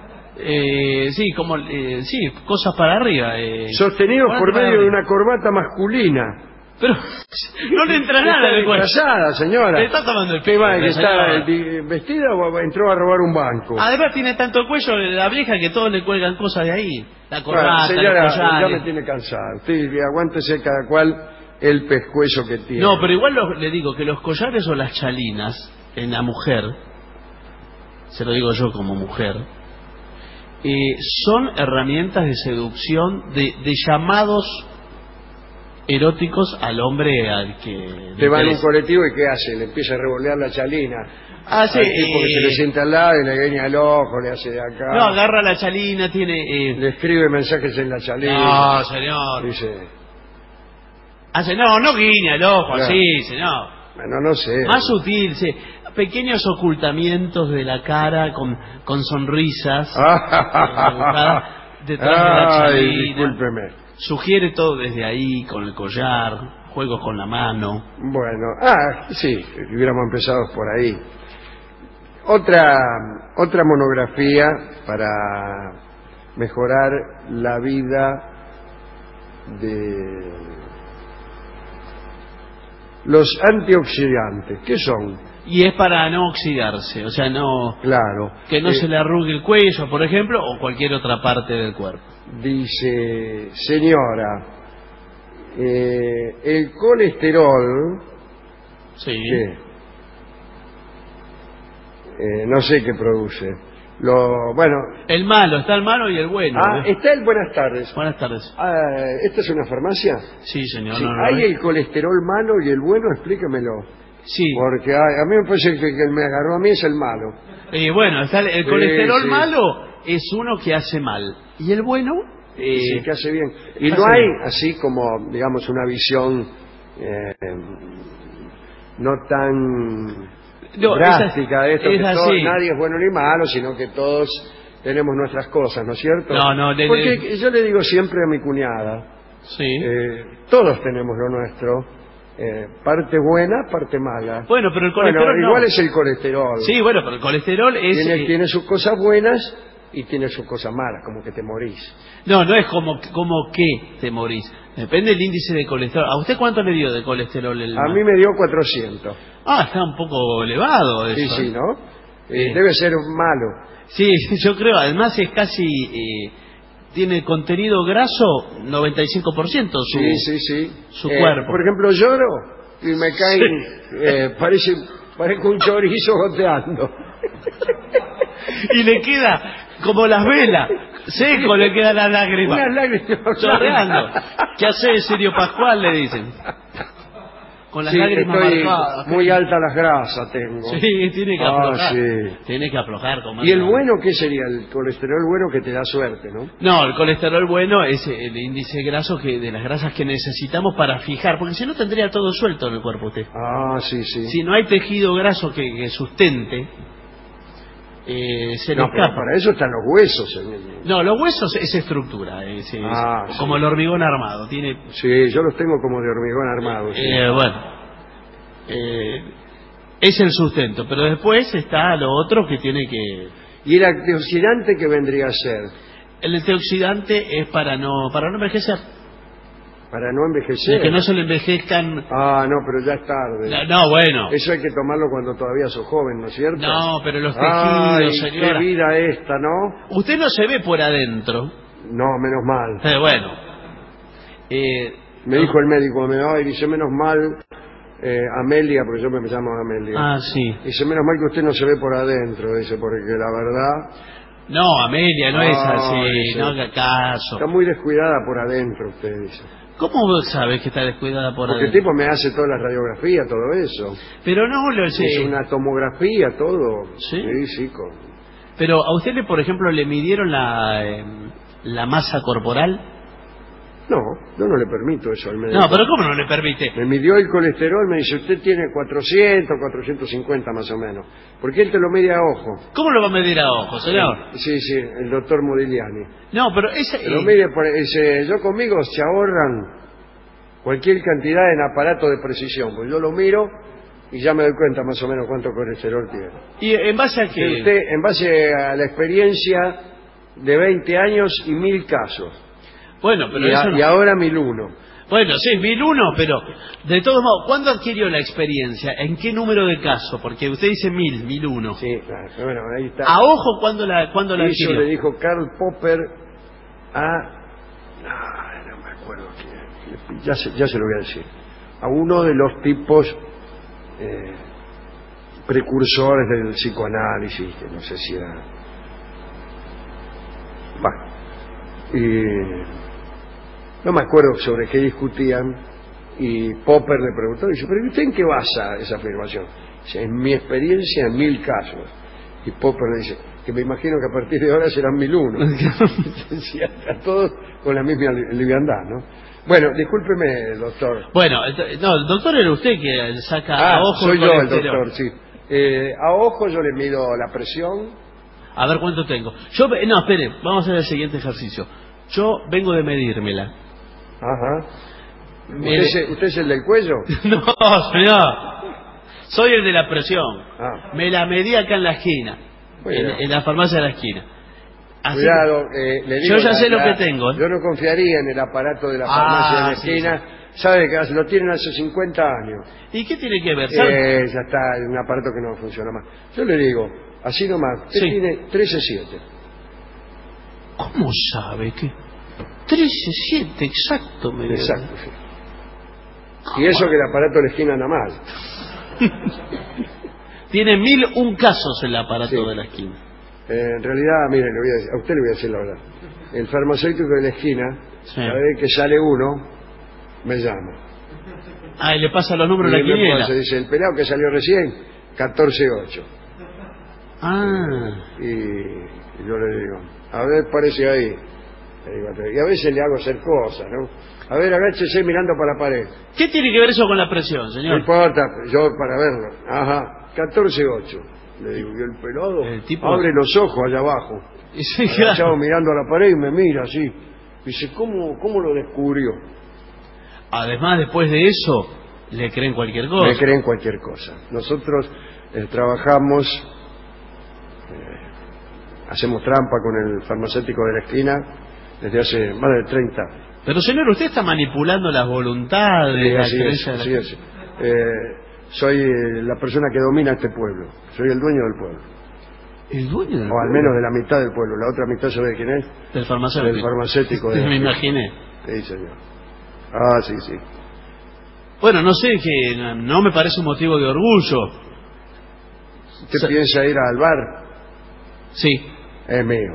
Cosas para arriba. Sostenidos por medio de una corbata masculina. Pero no le entra nada de cuello. Casada, señora. Le está tomando el ¿Qué va? pelo, ¿Está vestida o entró a robar un banco? Además tiene tanto cuello la vieja que todos le cuelgan cosas de ahí. La corbata, señora, los collares. ya me tiene cansado. Usted aguántese cada cual el pescuezo que tiene. No, pero igual le digo que los collares o las chalinas en la mujer, se lo digo yo como mujer, son herramientas de seducción, de llamados eróticos al hombre al que... Te va en un colectivo y ¿qué hace? Le empieza a revolear la chalina. Sí. Porque se le sienta al lado y le guiña el ojo, le hace de acá. No, agarra la chalina, tiene... Le escribe mensajes en la chalina. No, señor. Dice... no guiña el ojo, así, señor. Bueno, no sé. Más sutil, sí. Pequeños ocultamientos de la cara con sonrisas. Detrás de la chalina. Discúlpeme. Sugiere todo desde ahí, con el collar, juegos con la mano. Bueno, sí, hubiéramos empezado por ahí. Otra monografía para mejorar la vida de los antioxidantes. ¿Qué son? Y es para no oxidarse, o sea, no... Claro. Que no se le arrugue el cuello, por ejemplo, o cualquier otra parte del cuerpo. Dice, señora, el colesterol... Sí. ¿Qué? No sé qué produce. Bueno. El malo, está el malo y el bueno. Está el buenas tardes. Buenas tardes. ¿Esta es una farmacia? Sí, señor. Sí, no, ¿hay el colesterol malo y el bueno? Explíquemelo. Sí. Porque a mí me parece que el que me agarró a mí es el malo. Bueno, está el colesterol malo es uno que hace mal. ¿Y el bueno? Sí, que hace bien. Y no hay así como, digamos, una visión no tan... drástica de esto, que nadie es bueno ni malo, sino que todos tenemos nuestras cosas, ¿no es cierto? Porque yo le digo siempre a mi cuñada, todos tenemos lo nuestro, parte buena, parte mala. Bueno, pero el colesterol igual es el colesterol. Sí, bueno, pero el colesterol es... Tiene sus cosas buenas y tiene sus cosas malas, como que te morís. No es como que te morís. Depende del índice de colesterol. ¿A usted cuánto le dio de colesterol? A mí me dio 400. Está un poco elevado eso. Sí, ¿no? Debe ser malo. Sí, yo creo. Además es casi... tiene contenido graso 95% su cuerpo. Por ejemplo, lloro y me caen... parezco un chorizo goteando. Y le queda como las velas. Seco le queda la lágrima. Unas lágrimas. Chorreando. ¿Qué hace Sirio Pascual? Le dicen. Con las lágrimas marcadas. Muy altas las grasas tengo. Sí, tiene que aflojar. Tiene que aflojar. ¿Y el bueno qué sería? El colesterol bueno que te da suerte, ¿no? No, el colesterol bueno es el índice graso de las grasas que necesitamos para fijar. Porque si no tendría todo suelto en el cuerpo usted. Sí. Si no hay tejido graso que sustente... se le escapa. Para eso están los huesos. No, los huesos es estructura, como el hormigón armado. Sí, yo los tengo como de hormigón armado. Es el sustento, pero después está lo otro que tiene que... ¿Y el antioxidante qué vendría a ser? El antioxidante es para no envejecer. Para no envejecer. Que no se le envejezcan... no, pero ya es tarde. No, bueno. Eso hay que tomarlo cuando todavía sos joven, ¿no es cierto? No, pero los tejidos, señora. Qué vida esta, ¿no? Usted no se ve por adentro. No, menos mal. Bueno. Me dijo el médico, dice, menos mal, Amelia, porque yo me llamo Amelia. Sí. Dice, menos mal que usted no se ve por adentro, dice, porque la verdad... No, Amelia, no es así, dice, no haga caso. Está muy descuidada por adentro, usted dice. ¿Cómo sabe que está descuidada por adentro? Porque el tipo me hace toda la radiografía, todo eso. Pero no lo sé. Es una tomografía, todo. Sí. Sí. Pero a usted, por ejemplo, le midieron la masa corporal. No, yo no le permito eso al médico. No, pero ¿cómo no le permite? Me midió el colesterol, me dice, usted tiene 400, 450 más o menos. Porque él te lo mide a ojo. ¿Cómo lo va a medir a ojo, señor? Sí, el doctor Modigliani. No, pero ese... Lo mide yo conmigo se ahorran cualquier cantidad en aparato de precisión. Pues yo lo miro y ya me doy cuenta más o menos cuánto colesterol tiene. ¿Y en base a qué? Usted, en base a la experiencia de 20 años y 1000 casos. Bueno, pero y ahora 1001. Bueno, sí, 1001, pero de todos modos, ¿cuándo adquirió la experiencia? ¿En qué número de caso? Porque usted dice 1001. Sí, claro. Bueno, ahí está. ¿A ojo cuándo la adquirió? Eso le dijo Karl Popper no me acuerdo quién. Ya se lo voy a decir. A uno de los tipos precursores del psicoanálisis, que no sé si era... no me acuerdo sobre qué discutían, y Popper le preguntó, dice, ¿pero usted en qué basa esa afirmación? Dice, en mi experiencia en 1000 casos. Y Popper le dice, que me imagino que a partir de ahora serán 1001. A todos con la misma liviandad, ¿no? Bueno, discúlpeme, doctor. Bueno, no, el doctor era usted que saca a ojo. Soy yo el doctor, sí. A ojo yo le mido la presión. A ver cuánto tengo. No, espere, vamos a hacer el siguiente ejercicio. Yo vengo de medírmela. Ajá. ¿Usted es el del cuello? No, señor. Soy el de la presión. Me la medí acá en la esquina, en la farmacia de la esquina. Cuidado, le digo, yo ya sé lo que tengo. Yo no confiaría en el aparato de la farmacia de la esquina. Sí. Sabe que lo tienen hace 50 años. ¿Y qué tiene que ver? Ya está, un aparato que no funciona más. Yo le digo, así nomás, usted tiene 13-7. ¿Cómo sabe que? 13-7, exacto, me dice. Exacto, sí. Y eso que el aparato de la esquina anda mal. Tiene 1001 casos el aparato de la esquina. En realidad, mire, a usted le voy a decir la verdad. El farmacéutico de la esquina, cada vez que sale uno, me llama. Ah, y le pasa los números de la quiniela. Se dice, el pelado que salió recién, 14-8. Y yo le digo, a ver, parece ahí. Y a veces le hago hacer cosas, ¿no? A ver, agáchese mirando para la pared. ¿Qué tiene que ver eso con la presión, señor? No importa, yo para verlo. Ajá, 14-8. Le digo, y el pelado abre los ojos allá abajo. Sí, claro. Mirando a la pared y me mira así. Dice, ¿cómo lo descubrió? Además, después de eso, le creen cualquier cosa. Le creen cualquier cosa. Nosotros trabajamos, hacemos trampa con el farmacéutico de la esquina desde hace más de 30 años. Pero señor, usted está manipulando las voluntades. Sí. Soy la persona que domina este pueblo. Soy el dueño del pueblo. ¿El dueño del pueblo? O al menos de la mitad del pueblo. La otra mitad, ¿sabe de quién es? Del farmacéutico. Del farmacéutico. Me imaginé. Sí, señor. Ah, sí. Bueno, no sé, que no me parece un motivo de orgullo. ¿Usted piensa ir al bar? Sí. Es mío.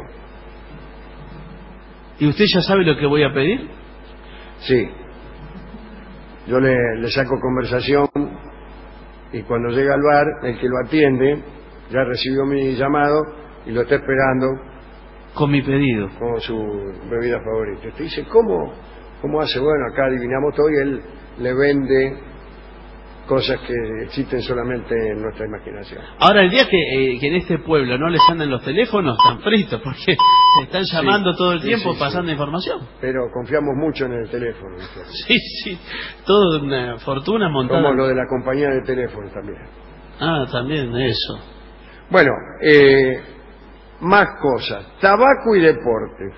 ¿Y usted ya sabe lo que voy a pedir? Sí. Yo le saco conversación y cuando llega al bar, el que lo atiende ya recibió mi llamado y lo está esperando. Con mi pedido. Con su bebida favorita. Usted dice, ¿cómo hace? Bueno, acá adivinamos todo y él le vende cosas que existen solamente en nuestra imaginación. Ahora, el día que en este pueblo no les andan los teléfonos, están fritos, porque se están llamando todo el tiempo pasando información. Pero confiamos mucho en el teléfono. Sí, toda una fortuna montada. Como lo de la compañía de teléfono también. Ah, también eso. Bueno, más cosas. Tabaco y deporte.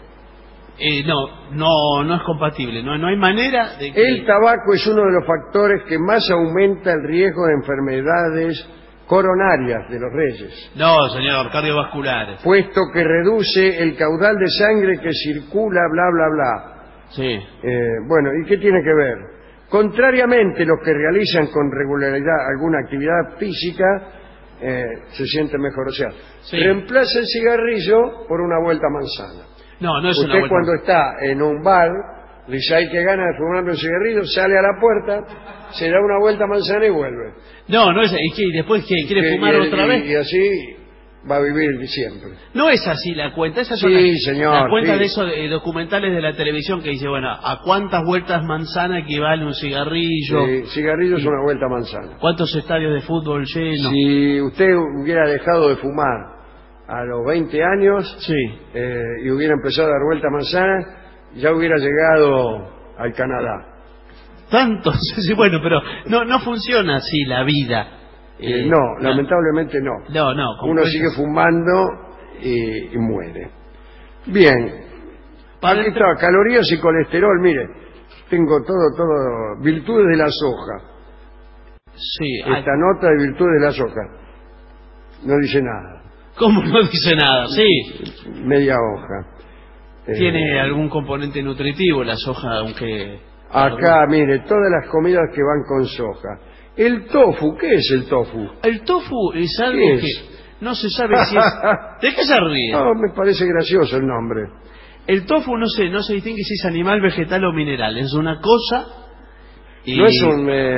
No es compatible. No hay manera de que... El tabaco es uno de los factores que más aumenta el riesgo de enfermedades coronarias de los reyes. No, señor, cardiovasculares. Puesto que reduce el caudal de sangre que circula, bla, bla, bla. Sí. Bueno, ¿y qué tiene que ver? Contrariamente, los que realizan con regularidad alguna actividad física se sienten mejor. O sea, reemplaza el cigarrillo por una vuelta a manzana. No es usted una vuelta. Cuando está en un bar, dice, hay que ganas de fumarme un cigarrillo, sale a la puerta, se da una vuelta a manzana y vuelve. No es. ¿Y después quiere fumar otra vez? Y así va a vivir siempre. No es así la cuenta. Esas son señor, las cuentas de esos documentales de la televisión que dice, bueno, ¿a cuántas vueltas manzana equivale un cigarrillo? Sí, cigarrillo es una vuelta a manzana. ¿Cuántos estadios de fútbol llenos? Si usted hubiera dejado de fumar a los 20 años y hubiera empezado a dar vuelta a manzana, ya hubiera llegado al Canadá. ¿Tanto? Sí, bueno, pero no funciona así la vida. Lamentablemente no. Uno sigue fumando y muere. Bien. Aquí está, calorías y colesterol, mire. Tengo todo, virtudes de la soja. Sí. Esta nota de virtudes de la soja no dice nada. ¿Cómo no dice nada? Sí. Media hoja. ¿Tiene algún componente nutritivo la soja, aunque...? Acá, mire, todas las comidas que van con soja. El tofu, ¿qué es el tofu? El tofu es algo que no se sabe si es... ¿De qué se ríe? No, me parece gracioso el nombre. El tofu no se distingue si es animal, vegetal o mineral. Es una cosa y... ¿No es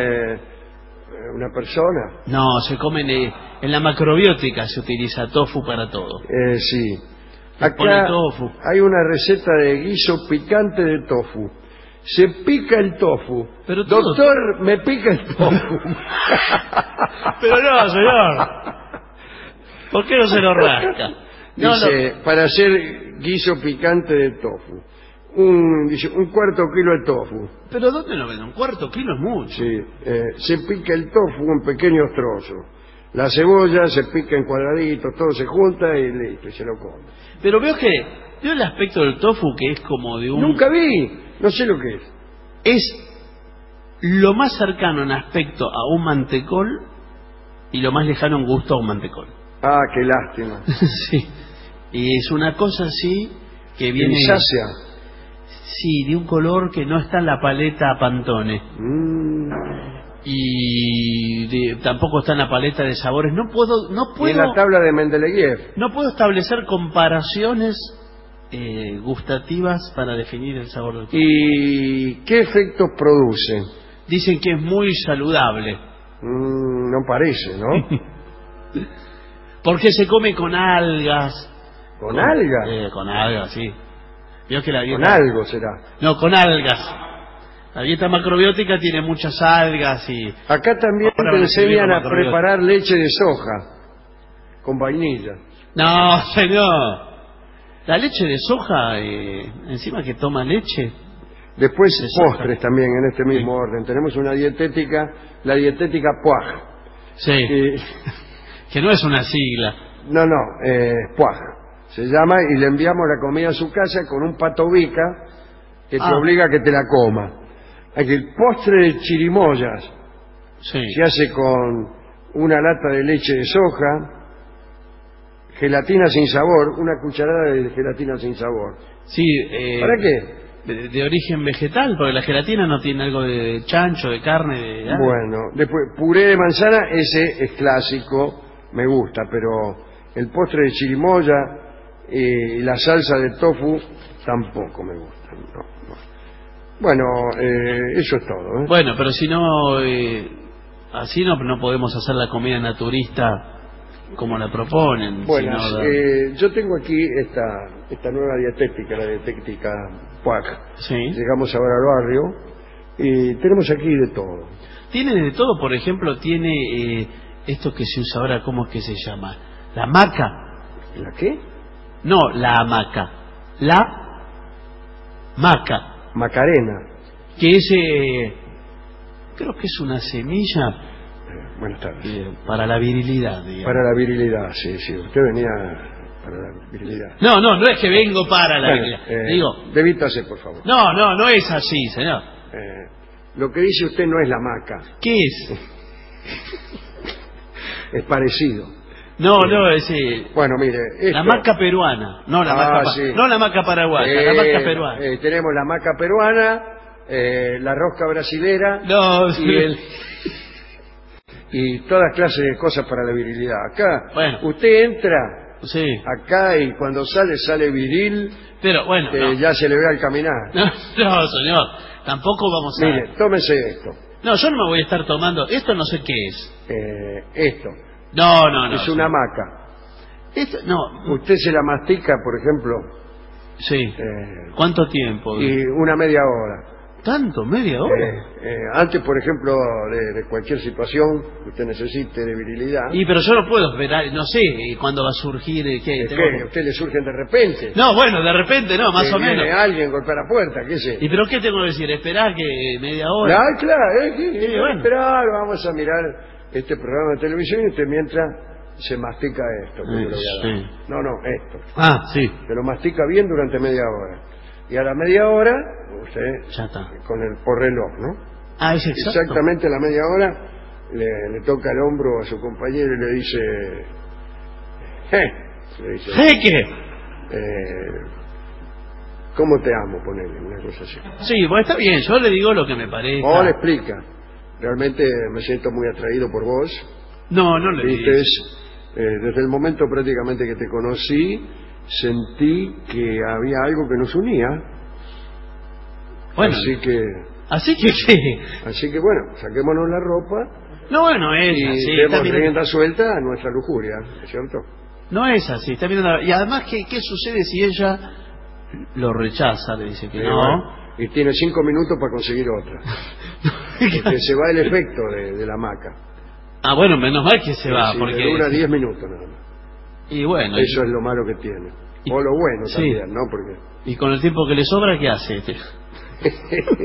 una persona? No, se comen... en la macrobiótica se utiliza tofu para todo. Sí. Acá hay una receta de guiso picante de tofu. Se pica el tofu. Pero doctor, me pica el tofu. Pero no, señor. ¿Por qué no se lo rasca? Dice, para hacer guiso picante de tofu. Dice, 1/4 kilo de tofu. ¿Pero dónde lo ven? 1/4 kilo es mucho. Sí. Se pica el tofu en pequeños trozos. La cebolla se pica en cuadraditos, todo se junta y listo, y se lo come. Pero veo el aspecto del tofu que es como de un... Nunca vi, no sé lo que es. Es lo más cercano en aspecto a un mantecol y lo más lejano en gusto a un mantecol. Ah, qué lástima. Sí. Y es una cosa así que viene... Grisácea. Sí, de un color que no está en la paleta Pantone. Y tampoco está en la paleta de sabores. No puedo... Y en la tabla de Mendeleev. No puedo establecer comparaciones gustativas para definir el sabor del tofu. ¿Y qué efectos produce? Dicen que es muy saludable. No parece, ¿no? Porque se come con algas. ¿Con algas? Con algas, sí. Veo que la dieta... Con algo será. No, con algas. La dieta macrobiótica tiene muchas algas y... Acá también te enseñan a preparar leche de soja con vainilla. No, señor. La leche de soja, encima que toma leche. Después postres también en este mismo orden. Tenemos una dietética, la dietética Puaj. Sí. Que no es una sigla. No, Puaj. Se llama y le enviamos la comida a su casa con un patobica que te obliga a que te la coma. El postre de chirimoyas se hace con una lata de leche de soja, gelatina sin sabor, una cucharada de gelatina sin sabor. Sí. ¿Para qué? De origen vegetal, porque la gelatina no tiene algo de chancho, de carne, de... Bueno, después puré de manzana, ese es clásico, me gusta, pero el postre de chirimoya y la salsa de tofu tampoco me gustan, no. Bueno, eso es todo. Bueno, pero si no, así no podemos hacer la comida naturista como la proponen. Bueno, yo tengo aquí esta nueva dietética, la dietética Puaj. Sí. Llegamos ahora al barrio y tenemos aquí de todo. Tiene de todo, por ejemplo, tiene esto que se usa ahora, ¿cómo es que se llama? La hamaca. ¿La qué? No, la hamaca. La maca. Macarena. Que es, creo que es una semilla... Buenas tardes. Para la virilidad, digamos. Para la virilidad, sí. Usted venía para la virilidad. No es que vengo para la virilidad. Digo, debítase, por favor. No es así, señor. Lo que dice usted no es la maca. ¿Qué es? Es parecido. No, es... Bueno, mire... La maca peruana. No la maca, no la maca paraguaya, la maca peruana. Tenemos la maca peruana, la rosca brasilera... y todas clases de cosas para la virilidad. Acá, usted entra acá y cuando sale viril, pero bueno, ya se le ve al caminar. No, señor, tampoco vamos a... Mire, tómese esto. No, yo no me voy a estar tomando... Esto no sé qué es. Esto. No. Es una maca. Esto, no. Usted se la mastica, por ejemplo. Sí. ¿Cuánto tiempo? Y una media hora. ¿Tanto? ¿Media hora? Antes, por ejemplo, de cualquier situación que usted necesite de virilidad. Pero yo no puedo esperar, no sé cuándo va a surgir... ¿Qué? ¿A usted le surgen de repente? No, bueno, de repente no, más o menos. Viene alguien, golpea la puerta, qué sé. ¿Y pero qué tengo que decir? ¿Esperar que media hora? Claro, esperar, vamos a mirar este programa de televisión y usted mientras se mastica esto. No, esto. Sí. Se lo mastica bien durante media hora. Y a la media hora, usted, ya está. Con el por reloj, ¿no? Es exacto. Exactamente a la media hora le toca el hombro a su compañero y le dice... ¿Qué? ¿Cómo te amo? Ponele una cosa así. Sí, pues está bien, yo le digo lo que me parece. O le explica. Realmente me siento muy atraído por vos. No le dices. Desde el momento prácticamente que te conocí, sentí que había algo que nos unía. Bueno. Así que bueno, saquémonos la ropa. No, bueno, es y así. Demos rienda suelta a nuestra lujuria, ¿es cierto? No es así, está mirando. Y además, ¿qué sucede si ella lo rechaza? Le dice que no. Bueno, y tiene 5 minutos para conseguir otra. Porque se va el efecto de la hamaca. Bueno, menos mal que se va. Porque le dura 10 minutos nada más. Y bueno. Eso es lo malo que tiene. O lo bueno también, ¿no? Porque... Y con el tiempo que le sobra, ¿qué hace este?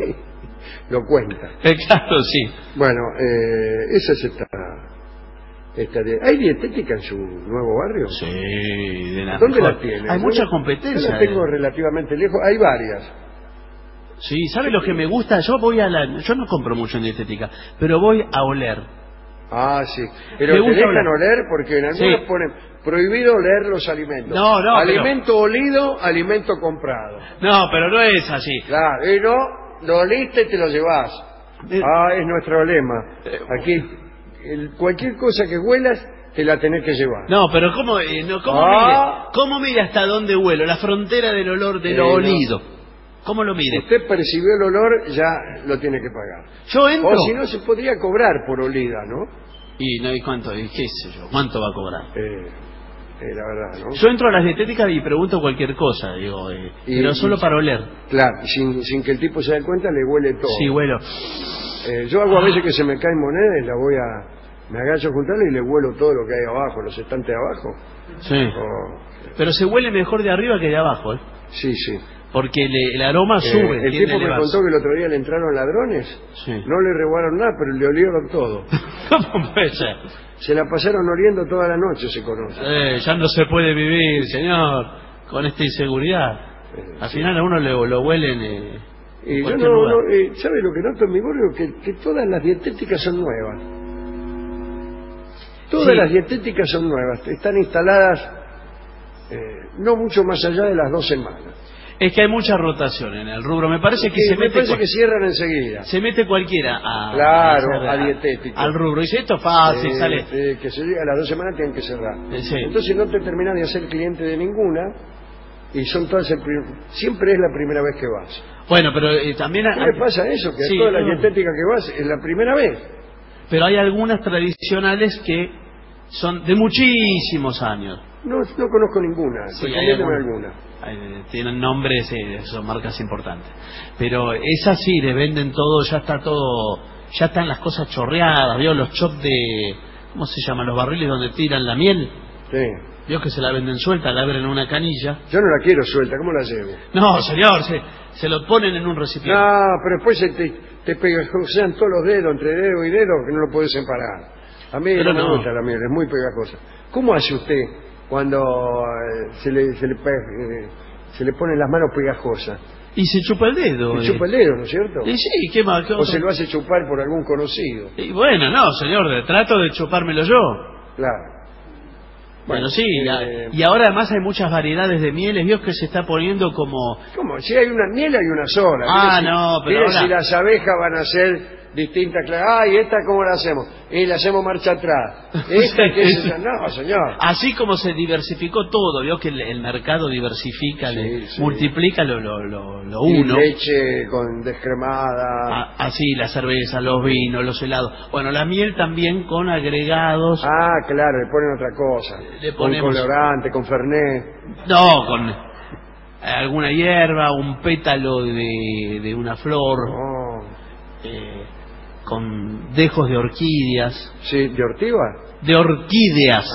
Lo cuenta. Claro, sí. Bueno, esa es ¿Hay dietética en su nuevo barrio? Sí, de la ¿Dónde mejor. la tiene? Hay mucha competencia. Yo la tengo relativamente lejos. Hay varias. Sí, ¿sabe lo que me gusta? Yo no compro mucho en dietética, pero voy a oler. Ah, sí. Pero Me te gusta dejan oler porque en algunas Sí. ponen prohibido oler los alimentos. No, alimento olido, alimento comprado. No, pero no es así. Claro, y no, lo oliste y te lo llevas. Es nuestro lema. Aquí, cualquier cosa que huelas, te la tenés que llevar. No, pero ¿cómo mide hasta dónde huelo? La frontera del olor de lo olido. ¿Cómo lo mide? Usted percibió el olor, ya lo tiene que pagar. Yo entro. O si no, se podría cobrar por olida, ¿no? ¿Y cuánto? ¿Qué sé yo? ¿Cuánto va a cobrar? La verdad, ¿no? Yo entro a las dietéticas y pregunto cualquier cosa, pero solo para oler. Claro, sin que el tipo se dé cuenta, le huele todo. Sí, huelo. Yo hago a veces que se me caen monedas, me agacho a juntarla y le huelo todo lo que hay abajo, los estantes de abajo. Sí. Pero se huele mejor de arriba que de abajo, ¿eh? Sí, sí. Porque el aroma sube. El tipo me contó que el otro día le entraron ladrones. Sí. No le robaron nada, pero le olieron todo. ¿Cómo puede ser? Se la pasaron oliendo toda la noche, se conoce. Ya no se puede vivir, señor, con esta inseguridad. Al final a uno lo huelen. Y yo ¿sabe lo que noto en mi barrio? Que todas las dietéticas son nuevas. Todas las dietéticas son nuevas. Están instaladas no mucho más allá de las 2 semanas. Es que hay mucha rotación en el rubro. Me parece que que cierran enseguida. Se mete cualquiera a dietética. Al rubro. Y dice, esto es fácil, sale. Que se llega a las 2 semanas tienen que cerrar. Sí. Entonces no te terminas de hacer cliente de ninguna y son todas siempre es la primera vez que vas. Bueno, pero también... ¿Qué pasa eso? Que todas las dietéticas que vas es la primera vez. Pero hay algunas tradicionales que son de muchísimos años. No conozco ninguna. Sí, hay alguna. Tienen nombres, son marcas importantes. Pero esas sí, le venden todo, ya están las cosas chorreadas. ¿Vio los chops de... ¿Cómo se llaman? Los barriles donde tiran la miel. Sí. ¿Vio que se la venden suelta, la abren en una canilla? Yo no la quiero suelta, ¿cómo la llevo? No, señor, se lo ponen en un recipiente. No, pero después te pegajosean todos los dedos, entre dedo y dedo, que no lo puedes separar. A mí no me gusta la miel, es muy pegajosa. ¿Cómo hace usted cuando se le ponen las manos pegajosas? Y se chupa el dedo. Se chupa el dedo, ¿no es cierto? Y sí, ¿qué más? O se lo hace chupar por algún conocido. Y bueno, no, señor, trato de chupármelo yo. Claro. Bueno, sí, y ahora además hay muchas variedades de mieles, vio que se está poniendo como... ¿Cómo? Si hay una miel, hay una sola. Pero ahora... si las abejas van a ser distintas, ¿y esta cómo la hacemos? Y la hacemos marcha atrás. ¿Esta qué es esa? No, señor. Así como se diversificó todo, vio que el mercado diversifica, multiplica lo uno. Y leche con descremada. Así, la cerveza, los vinos, los helados. Bueno, la miel también con agregados. Claro, le ponen otra cosa. Le ponemos... Con colorante, con fernet. No, con alguna hierba, un pétalo de una flor. Con dejos de orquídeas. Sí, ¿de ortiva? De orquídeas.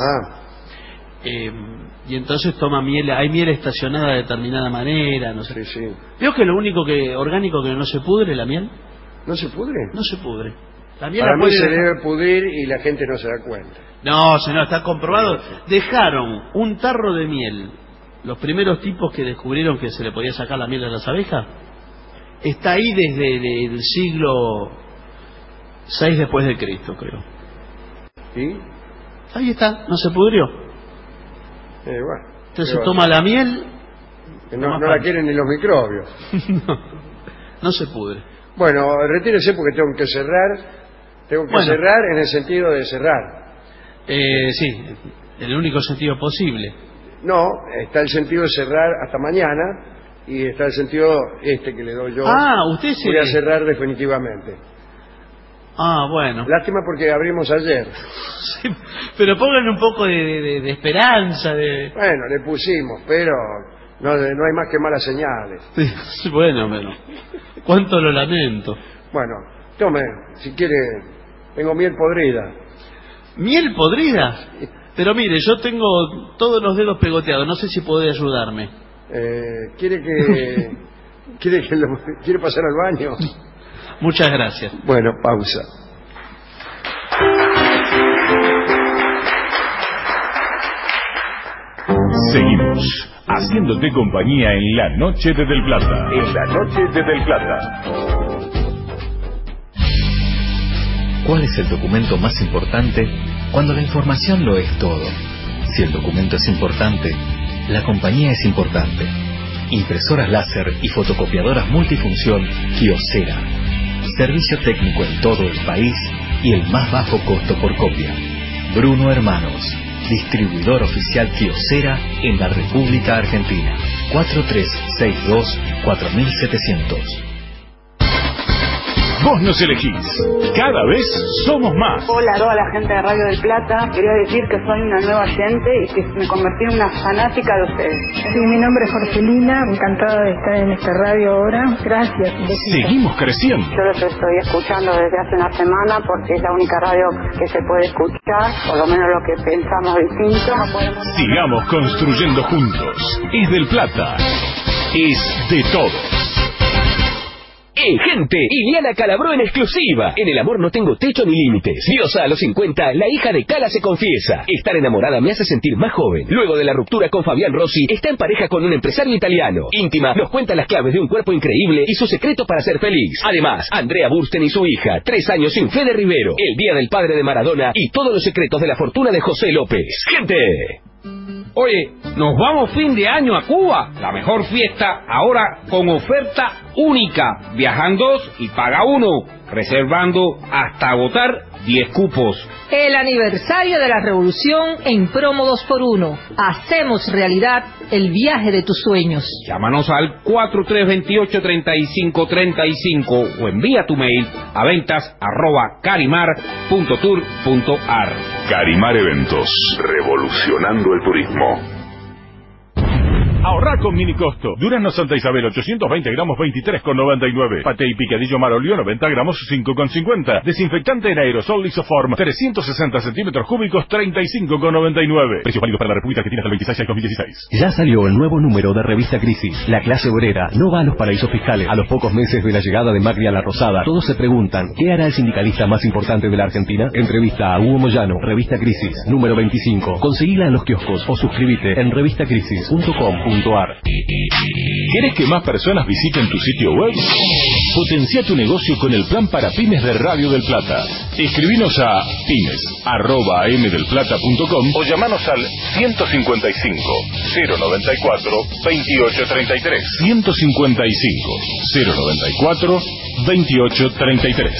Y entonces toma miel, hay miel estacionada de determinada manera, no sé. Sí. ¿Vio que lo único orgánico que no se pudre, la miel? ¿No se pudre? No se pudre. La miel Para mí se debe pudrir y la gente no se da cuenta. No, señor, está comprobado. Dejaron un tarro de miel. Los primeros tipos que descubrieron que se le podía sacar la miel a las abejas, está ahí desde el siglo VI después de Cristo, creo. ¿Y? Ahí está, no se pudrió. Bueno, entonces toma la miel. No la quieren ni los microbios. No se pudre. Bueno, retírese porque tengo que cerrar. Cerrar en el sentido de cerrar. Sí, en el único sentido posible. No, está el sentido de cerrar hasta mañana. Y está el sentido que le doy yo. Usted se... Voy a cerrar definitivamente. Bueno. Lástima porque abrimos ayer. Sí, pero pónganle un poco de esperanza. Bueno, le pusimos, pero no hay más que malas señales. Sí, bueno, cuánto lo lamento. Bueno, tome, si quiere, tengo miel podrida. ¿Miel podrida? Pero mire, yo tengo todos los dedos pegoteados, no sé si puede ayudarme. ¿Quiere pasar al baño? Muchas gracias. Bueno, pausa. Seguimos haciéndote compañía en la noche de Del Plata. En la noche de Del Plata. ¿Cuál es el documento más importante cuando la información lo es todo? Si el documento es importante, la compañía es importante. Impresoras láser y fotocopiadoras multifunción Kyocera. Servicio técnico en todo el país y el más bajo costo por copia. Bruno Hermanos, distribuidor oficial Kyocera en la República Argentina. 4362-4700. Vos nos elegís. Cada vez somos más. Hola a toda la gente de Radio del Plata. Quería decir que soy una nueva oyente y que me convertí en una fanática de ustedes. Sí, mi nombre es Jorgelina. Encantada de estar en esta radio ahora. Gracias. Seguimos creciendo. Yo los estoy escuchando desde hace una semana porque es la única radio que se puede escuchar, por lo menos lo que pensamos distinto. Sigamos construyendo juntos. Es del Plata. Es de todos. Gente, Iliana Calabró en exclusiva. En el amor no tengo techo ni límites. Diosa a los 50, la hija de Cala se confiesa. Estar enamorada me hace sentir más joven. Luego de la ruptura con Fabián Rossi, está en pareja con un empresario italiano. Íntima nos cuenta las claves de un cuerpo increíble y su secreto para ser feliz. Además, Andrea Bursten y su hija, 3 años sin Fede Rivero, el día del padre de Maradona y todos los secretos de la fortuna de José López. ¡Gente! Oye, nos vamos fin de año a Cuba. La mejor fiesta ahora con oferta única. Viajan 2 y paga 1. Reservando hasta agotar 10 cupos. El aniversario de la revolución en promo 2x1. Hacemos realidad el viaje de tus sueños. Llámanos al 4328-3535 o envía tu mail a ventas@carimar.tour.ar. Carimar Eventos, revolucionando el turismo. Ahorrá con mini costo. Durazno Santa Isabel, 820 gramos, 23,99. Paté y picadillo Marolio, 90 gramos, 5,50. Desinfectante en aerosol Lisoform, 360 centímetros cúbicos, 35,99. Precios válidos para la República Argentina hasta el 26/6/2016. Ya salió el nuevo número de Revista Crisis. La clase obrera no va a los paraísos fiscales. A los pocos meses de la llegada de Macri a la Rosada, todos se preguntan, ¿qué hará el sindicalista más importante de la Argentina? Entrevista a Hugo Moyano, Revista Crisis, número 25. Conseguila en los kioscos o suscríbete en revistacrisis.com.ar. ¿Quieres que más personas visiten tu sitio web? Potencia tu negocio con el plan para pymes de Radio del Plata. Escribinos a pymes@amdelplata.com o llamanos al 155-094-2833. 155-094-2833.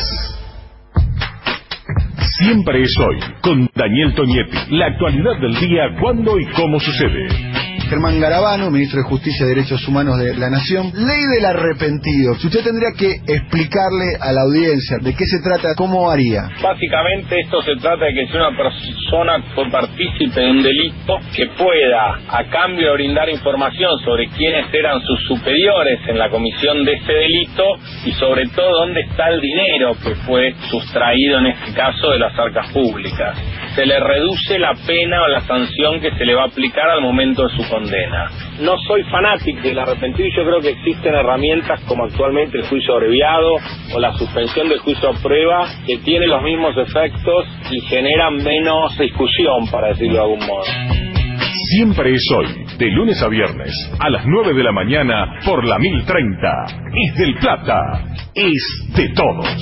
Siempre es hoy, con Daniel Toñetti. La actualidad del día, cuándo y cómo sucede. Germán Garabano, ministro de Justicia y Derechos Humanos de la Nación. Ley del arrepentido. Si usted tendría que explicarle a la audiencia de qué se trata, ¿cómo haría? Básicamente esto se trata de que si una persona fue partícipe de un delito, que pueda, a cambio de brindar información sobre quiénes eran sus superiores en la comisión de ese delito y sobre todo dónde está el dinero que fue sustraído en este caso de las arcas públicas. Se le reduce la pena o la sanción que se le va a aplicar al momento de su condena. No soy fanático del arrepentido y yo creo que existen herramientas como actualmente el juicio abreviado o la suspensión del juicio a prueba que tienen los mismos efectos y generan menos discusión, para decirlo de algún modo. Siempre es hoy, de lunes a viernes, a las 9 de la mañana por la 1030. Es del Plata, es de todos.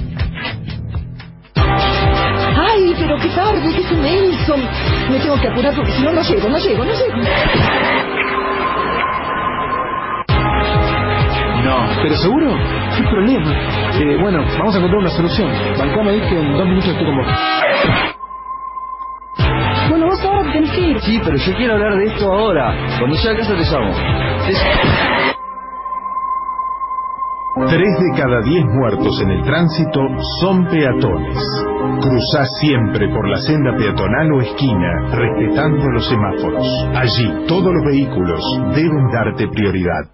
¡Ay, pero qué tarde, qué es inmenso! Me tengo que apurar porque si no, no llego. No, pero seguro, ¿qué problema? Bueno, vamos a encontrar una solución. Bancame ahí que en 2 minutos estoy con vos. Bueno, vos ahora tenés que ir. Sí, pero yo quiero hablar de esto ahora. Cuando llegue a casa te llamo. 3 de cada 10 muertos en el tránsito son peatones. Cruzá siempre por la senda peatonal o esquina, respetando los semáforos. Allí, todos los vehículos deben darte prioridad.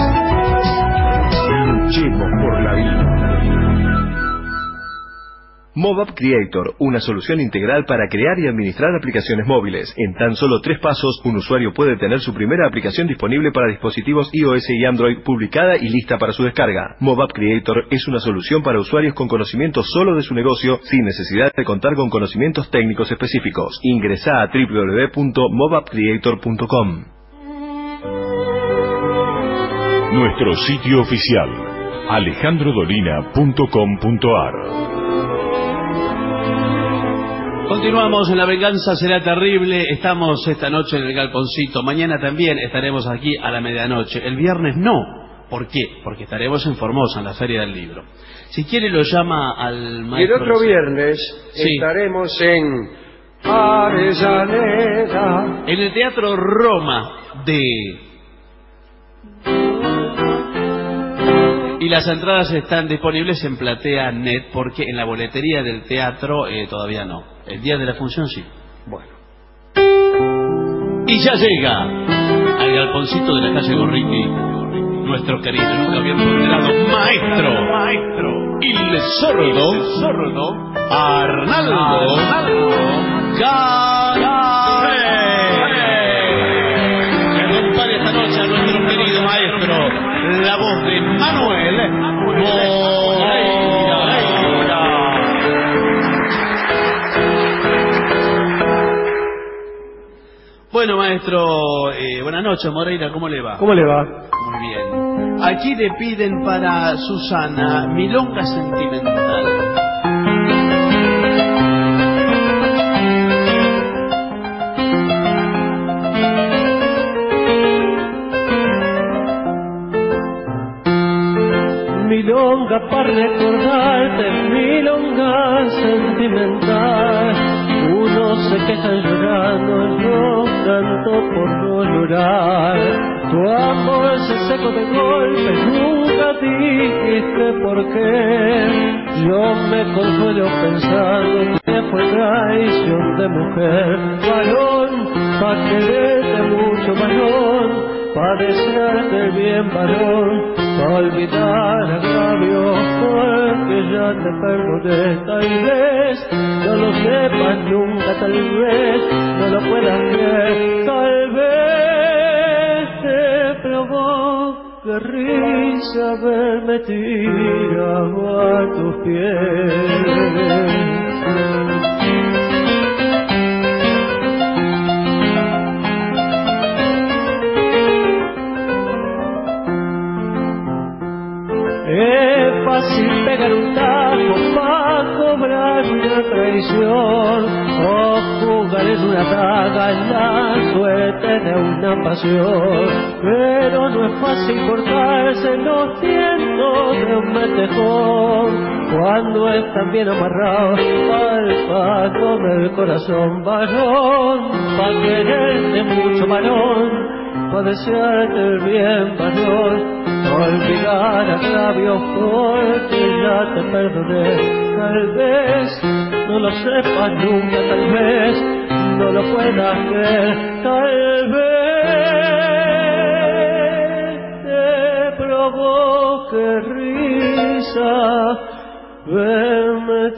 Luchemos por la vida. MobApp Creator, una solución integral para crear y administrar aplicaciones móviles. En tan solo 3 pasos, un usuario puede tener su primera aplicación disponible para dispositivos iOS y Android publicada y lista para su descarga. MobApp Creator es una solución para usuarios con conocimiento solo de su negocio, sin necesidad de contar con conocimientos técnicos específicos. Ingresá a www.mobappcreator.com. Nuestro sitio oficial, alejandrodolina.com.ar. Continuamos en La Venganza Será Terrible. Estamos esta noche en el Galponcito. Mañana también estaremos aquí a la medianoche. El viernes no. ¿Por qué? Porque estaremos en Formosa, en la Feria del Libro. Si quiere lo llama al maestro. Y el otro viernes estaremos en Avellaneda, en el Teatro Roma de... Y las entradas están disponibles en Platea.net, porque en la boletería del teatro todavía no. El día de la función sí. Bueno. Y ya llega al Galponcito de la calle Gorriti nuestro querido, nunca bien ponderado maestro Il Sordo Arnaldo Garay. Que acompaña esta noche a nuestro querido maestro, la voz de Manuel Moreira. Bueno, maestro, buenas noches, Moreira, ¿cómo le va? ¿Cómo le va? Muy bien. Aquí le piden para Susana Milonga Sentimental. Milonga para recordarte, milonga sentimental. Unos se quejan llorando, yo canto por no llorar. Tu amor se secó de golpe, nunca dijiste por qué. Yo me consuelo pensando que fue traición de mujer. Varón, pa' quererte mucho, varón, pa' desearte el bien, varón, pa' olvidar agravios, porque ya te perdoné. Tal vez no lo sepas nunca, tal vez no lo puedas creer, tal vez te provoque risa verme tirado a tus pies. Es fácil pegar un tajo para cobrar una traición, o jugar en una daga en la suerte de una pasión. Pero no es fácil cortarse los tientos de un metejón cuando están bien amarrados al pato del corazón. Varón, pa' quererte mucho, varón, pa' desearte el bien, varón, olvidar agravios porque ya te perdoné. Tal vez no lo sepas nunca, tal vez no lo puedas creer, tal vez te provoque risa verme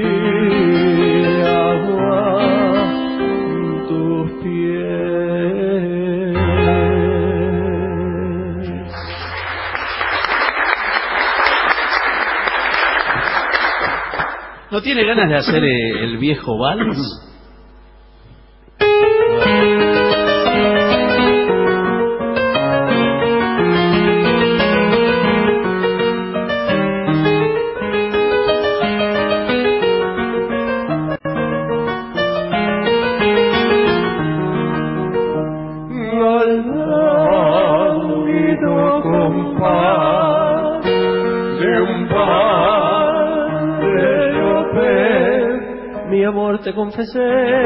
tirado a tus pies. ¿No tiene ganas de hacer el viejo vals? Te confesé,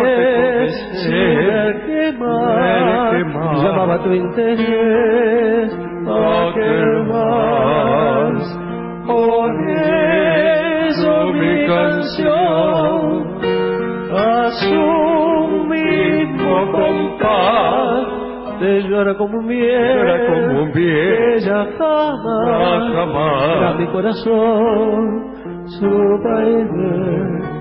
que más llamaba tu interés, aquel más. Por eso mi canción a su mismo compás te llora como un bien, ella jamás, a mi corazón su baile.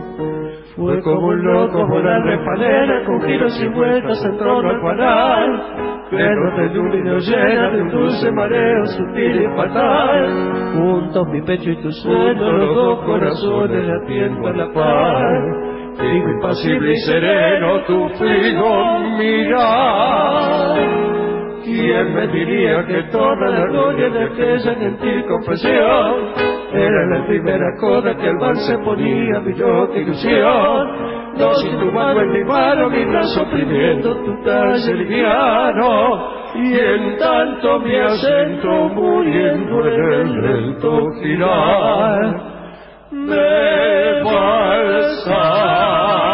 Fue como un loco volar de panera, con giros y vueltas en torno al panal. Pero de lluvia llena de un dulce mareo sutil y fatal. Juntos mi pecho y tu sueño, los dos corazones latiendo a la par. Fijo, impasible y sereno, tu fijo mirar. ¿Quién me diría que toda la gloria de aquella gentil confesión era la primera coda que al bar se ponía mi loca ilusión? No, si tu mano en mi mano, mi brazo oprimiendo tu talle liviano, y en tanto mi acento muriendo en el lento girar de balsar.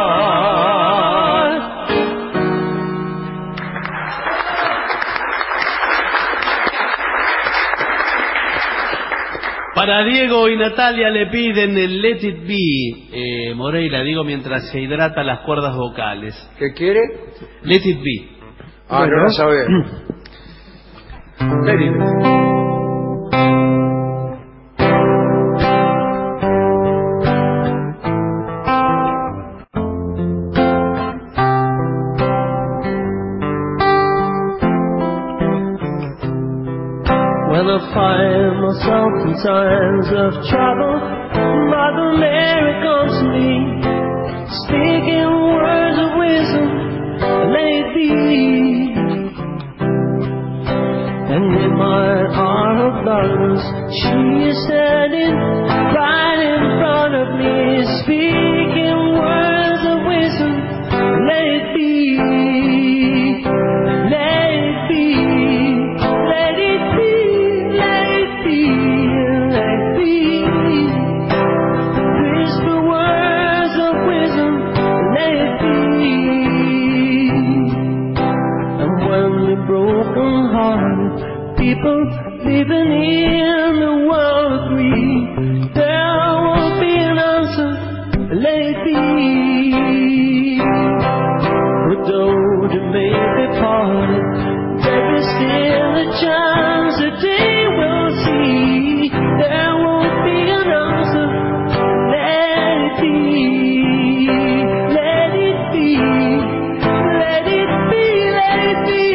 Para Diego y Natalia le piden el Let It Be, Moreira, digo mientras se hidrata las cuerdas vocales. ¿Qué quiere? Let It Be. Ah, bueno, no la sabe. Let It Be. When I find myself in times of trouble, Mother Mary comes to me, speaking words of wisdom, let it be. And in my hour of darkness, she is standing right in front of me, speaking words of wisdom, let it be, let it be. People living in the world agree there won't be an answer, let it be. But though they may be parted, there is still a chance that they will see there won't be an answer, let it be, let it be, let it be, let it be.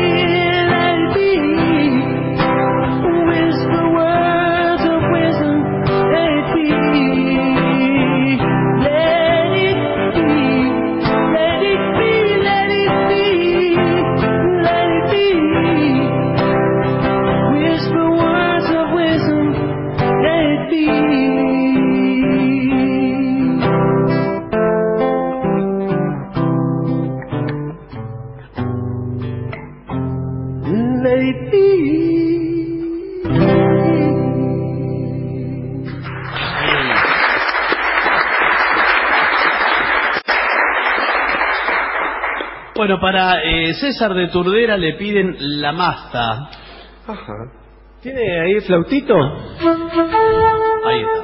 Bueno, para César de Turdera le piden La Masta. Ajá. ¿Tiene ahí flautito? Ahí está.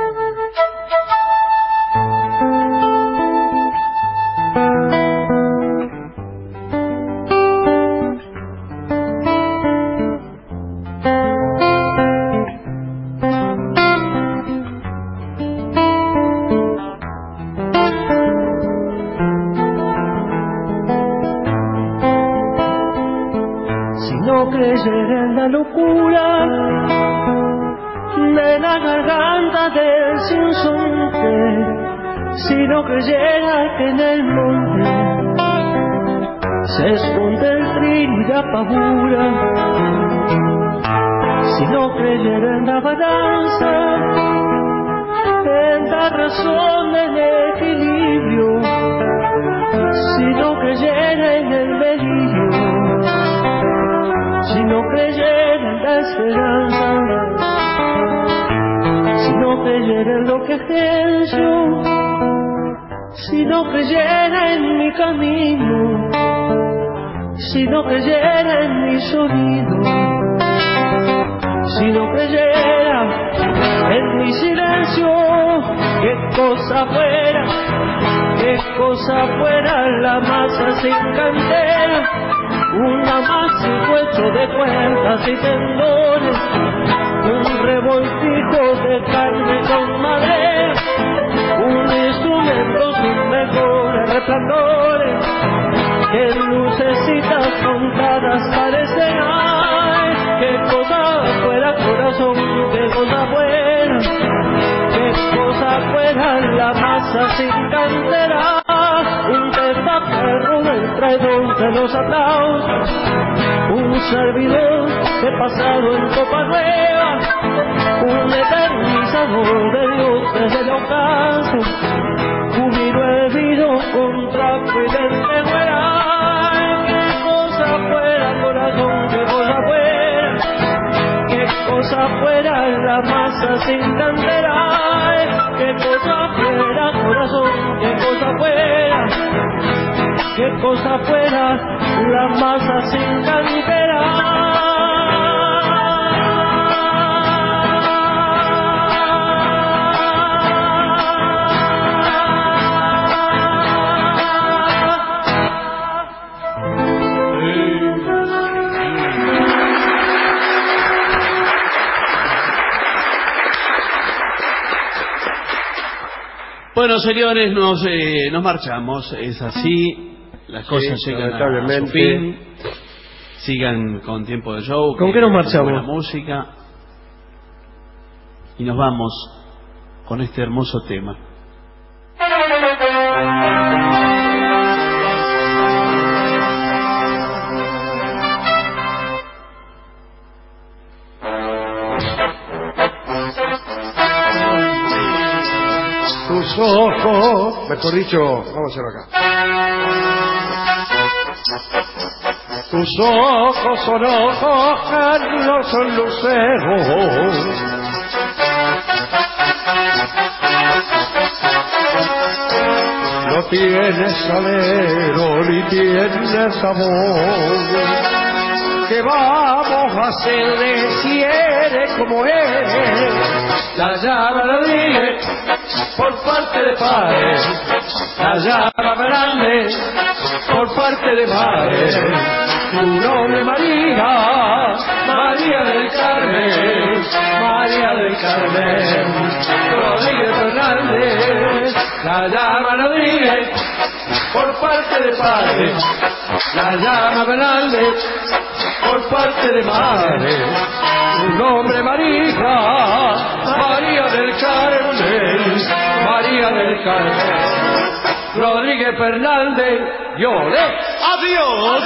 En la locura de la garganta del sinsonte, si no creyera que en el monte se esconde el trino y la pavura, si no creyera en la balanza, en la razón del equilibrio, si no creyera en el delirio, si no creyera en la esperanza, si no creyera en lo que agencio, si no creyera en mi camino, si no creyera en mi sonido, si no creyera en mi silencio, qué cosa fuera la masa sin cantera, un amasijo hecho de cuerdas y tendones, un revoltijo de carne con madera, un instrumento sin resplandores, que lucecitas contadas parecen. Ay, qué cosa fuera corazón, qué cosa fuera, qué cosa fuera la masa sin cantera, un testaferro del traidor de los aplausos, un servidor de pasado en copa nueva, un eternizador de Dios desde el ocaso, júbilo hervido contra Fidel muera. Qué cosa fuera corazón, qué cosa fuera, qué cosa fuera la masa sin cantera, qué cosa fuera corazón, qué cosa fuera, qué cosa fuera la masa sin cantera. Bueno, señores, nos marchamos, es así, las cosas llegan a su fin, sigan con tiempo de show. ¿Con qué nos marchamos? Buena música, y nos vamos con este hermoso tema. Tus ojos, mejor dicho, vamos a hacerlo acá. Tus ojos son ojos que no son luceros. No tienes salero ni tienes sabor. ¿Qué vamos a hacerle si eres como eres? La llama la dije por parte de padre, la llama grande por parte de madre. Tu nombre María, María del Carmen, María del Carmen, Rodríguez Fernández. La llama la dije por parte de padre, la llama Fernández por parte de madre. Tu nombre María, María del Carmen, María del Carmen, Rodríguez Fernández, lloré. ¡Adiós!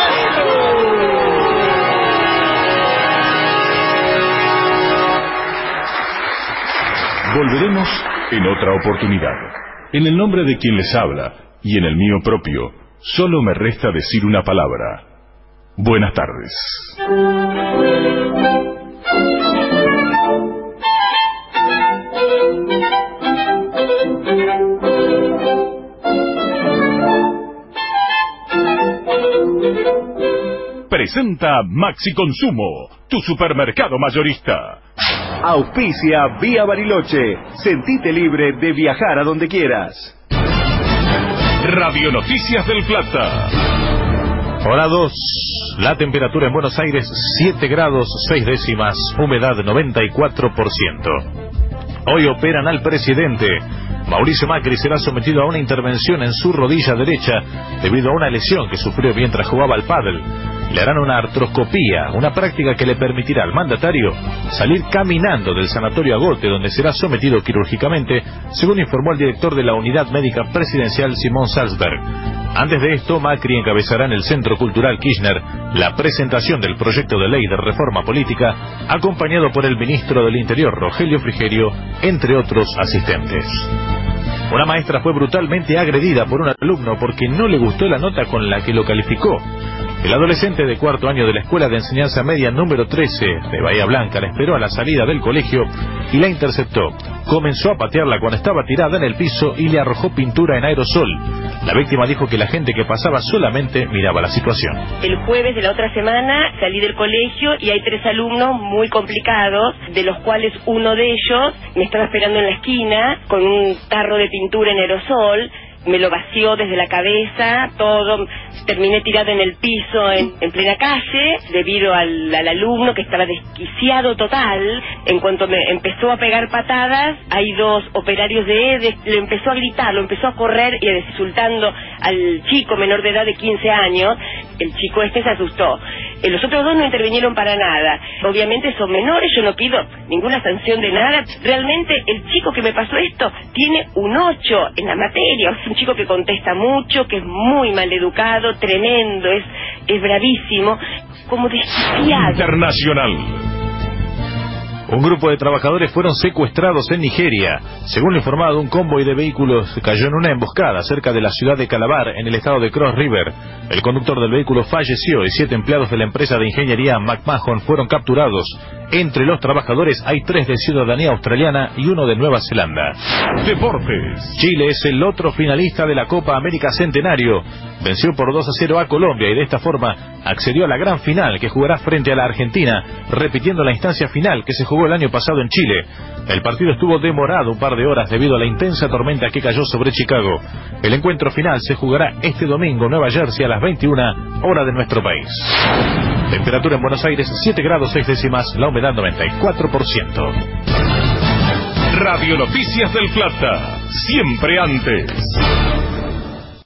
Volveremos en otra oportunidad. En el nombre de quien les habla y en el mío propio, solo me resta decir una palabra. Buenas tardes. Presenta Maxi Consumo, tu supermercado mayorista. Auspicia Vía Bariloche. Sentite libre de viajar a donde quieras. Radio Noticias del Plata. Hora 2. La temperatura en Buenos Aires 7 grados 6 décimas, humedad 94%. Hoy operan al presidente. Mauricio Macri será sometido a una intervención en su rodilla derecha debido a una lesión que sufrió mientras jugaba al pádel. Le harán una artroscopía, una práctica que le permitirá al mandatario salir caminando del sanatorio Agote, donde será sometido quirúrgicamente, según informó el director de la Unidad Médica Presidencial, Simón Salzberg. Antes de esto, Macri encabezará en el Centro Cultural Kirchner la presentación del proyecto de ley de reforma política, acompañado por el ministro del Interior, Rogelio Frigerio, entre otros asistentes. Una maestra fue brutalmente agredida por un alumno porque no le gustó la nota con la que lo calificó. El adolescente de cuarto año de la Escuela de Enseñanza Media número 13 de Bahía Blanca la esperó a la salida del colegio y la interceptó. Comenzó a patearla cuando estaba tirada en el piso y le arrojó pintura en aerosol. La víctima dijo que la gente que pasaba solamente miraba la situación. El jueves de la otra semana salí del colegio y hay 3 alumnos muy complicados, de los cuales uno de ellos me estaba esperando en la esquina con un tarro de pintura en aerosol. Me lo vació desde la cabeza, todo, terminé tirada en el piso en plena calle debido al alumno que estaba desquiciado total. En cuanto me empezó a pegar patadas, hay 2 operarios de EDE, le empezó a gritar, lo empezó a correr y insultando al chico menor de edad de 15 años. El chico se asustó. Los otros 2 no intervinieron para nada. Obviamente son menores, yo no pido ninguna sanción de nada. Realmente el chico que me pasó esto tiene un 8 en la materia. Es un chico que contesta mucho, que es muy maleducado, tremendo, es bravísimo, como desquiciado. Internacional. Un grupo de trabajadores fueron secuestrados en Nigeria. Según lo informado, un convoy de vehículos cayó en una emboscada cerca de la ciudad de Calabar, en el estado de Cross River. El conductor del vehículo falleció y 7 empleados de la empresa de ingeniería McMahon fueron capturados. Entre los trabajadores hay 3 de ciudadanía australiana y 1 de Nueva Zelanda. Deportes. Chile es el otro finalista de la Copa América Centenario. Venció por 2-0 a Colombia y de esta forma accedió a la gran final que jugará frente a la Argentina, repitiendo la instancia final que se jugó el año pasado en Chile. El partido estuvo demorado un par de horas debido a la intensa tormenta que cayó sobre Chicago. El encuentro final se jugará este domingo en Nueva Jersey a las 21 hora de nuestro país. Temperatura en Buenos Aires 7 grados 6 décimas, la humedad 94%. Radio Noticias del Plata, siempre antes.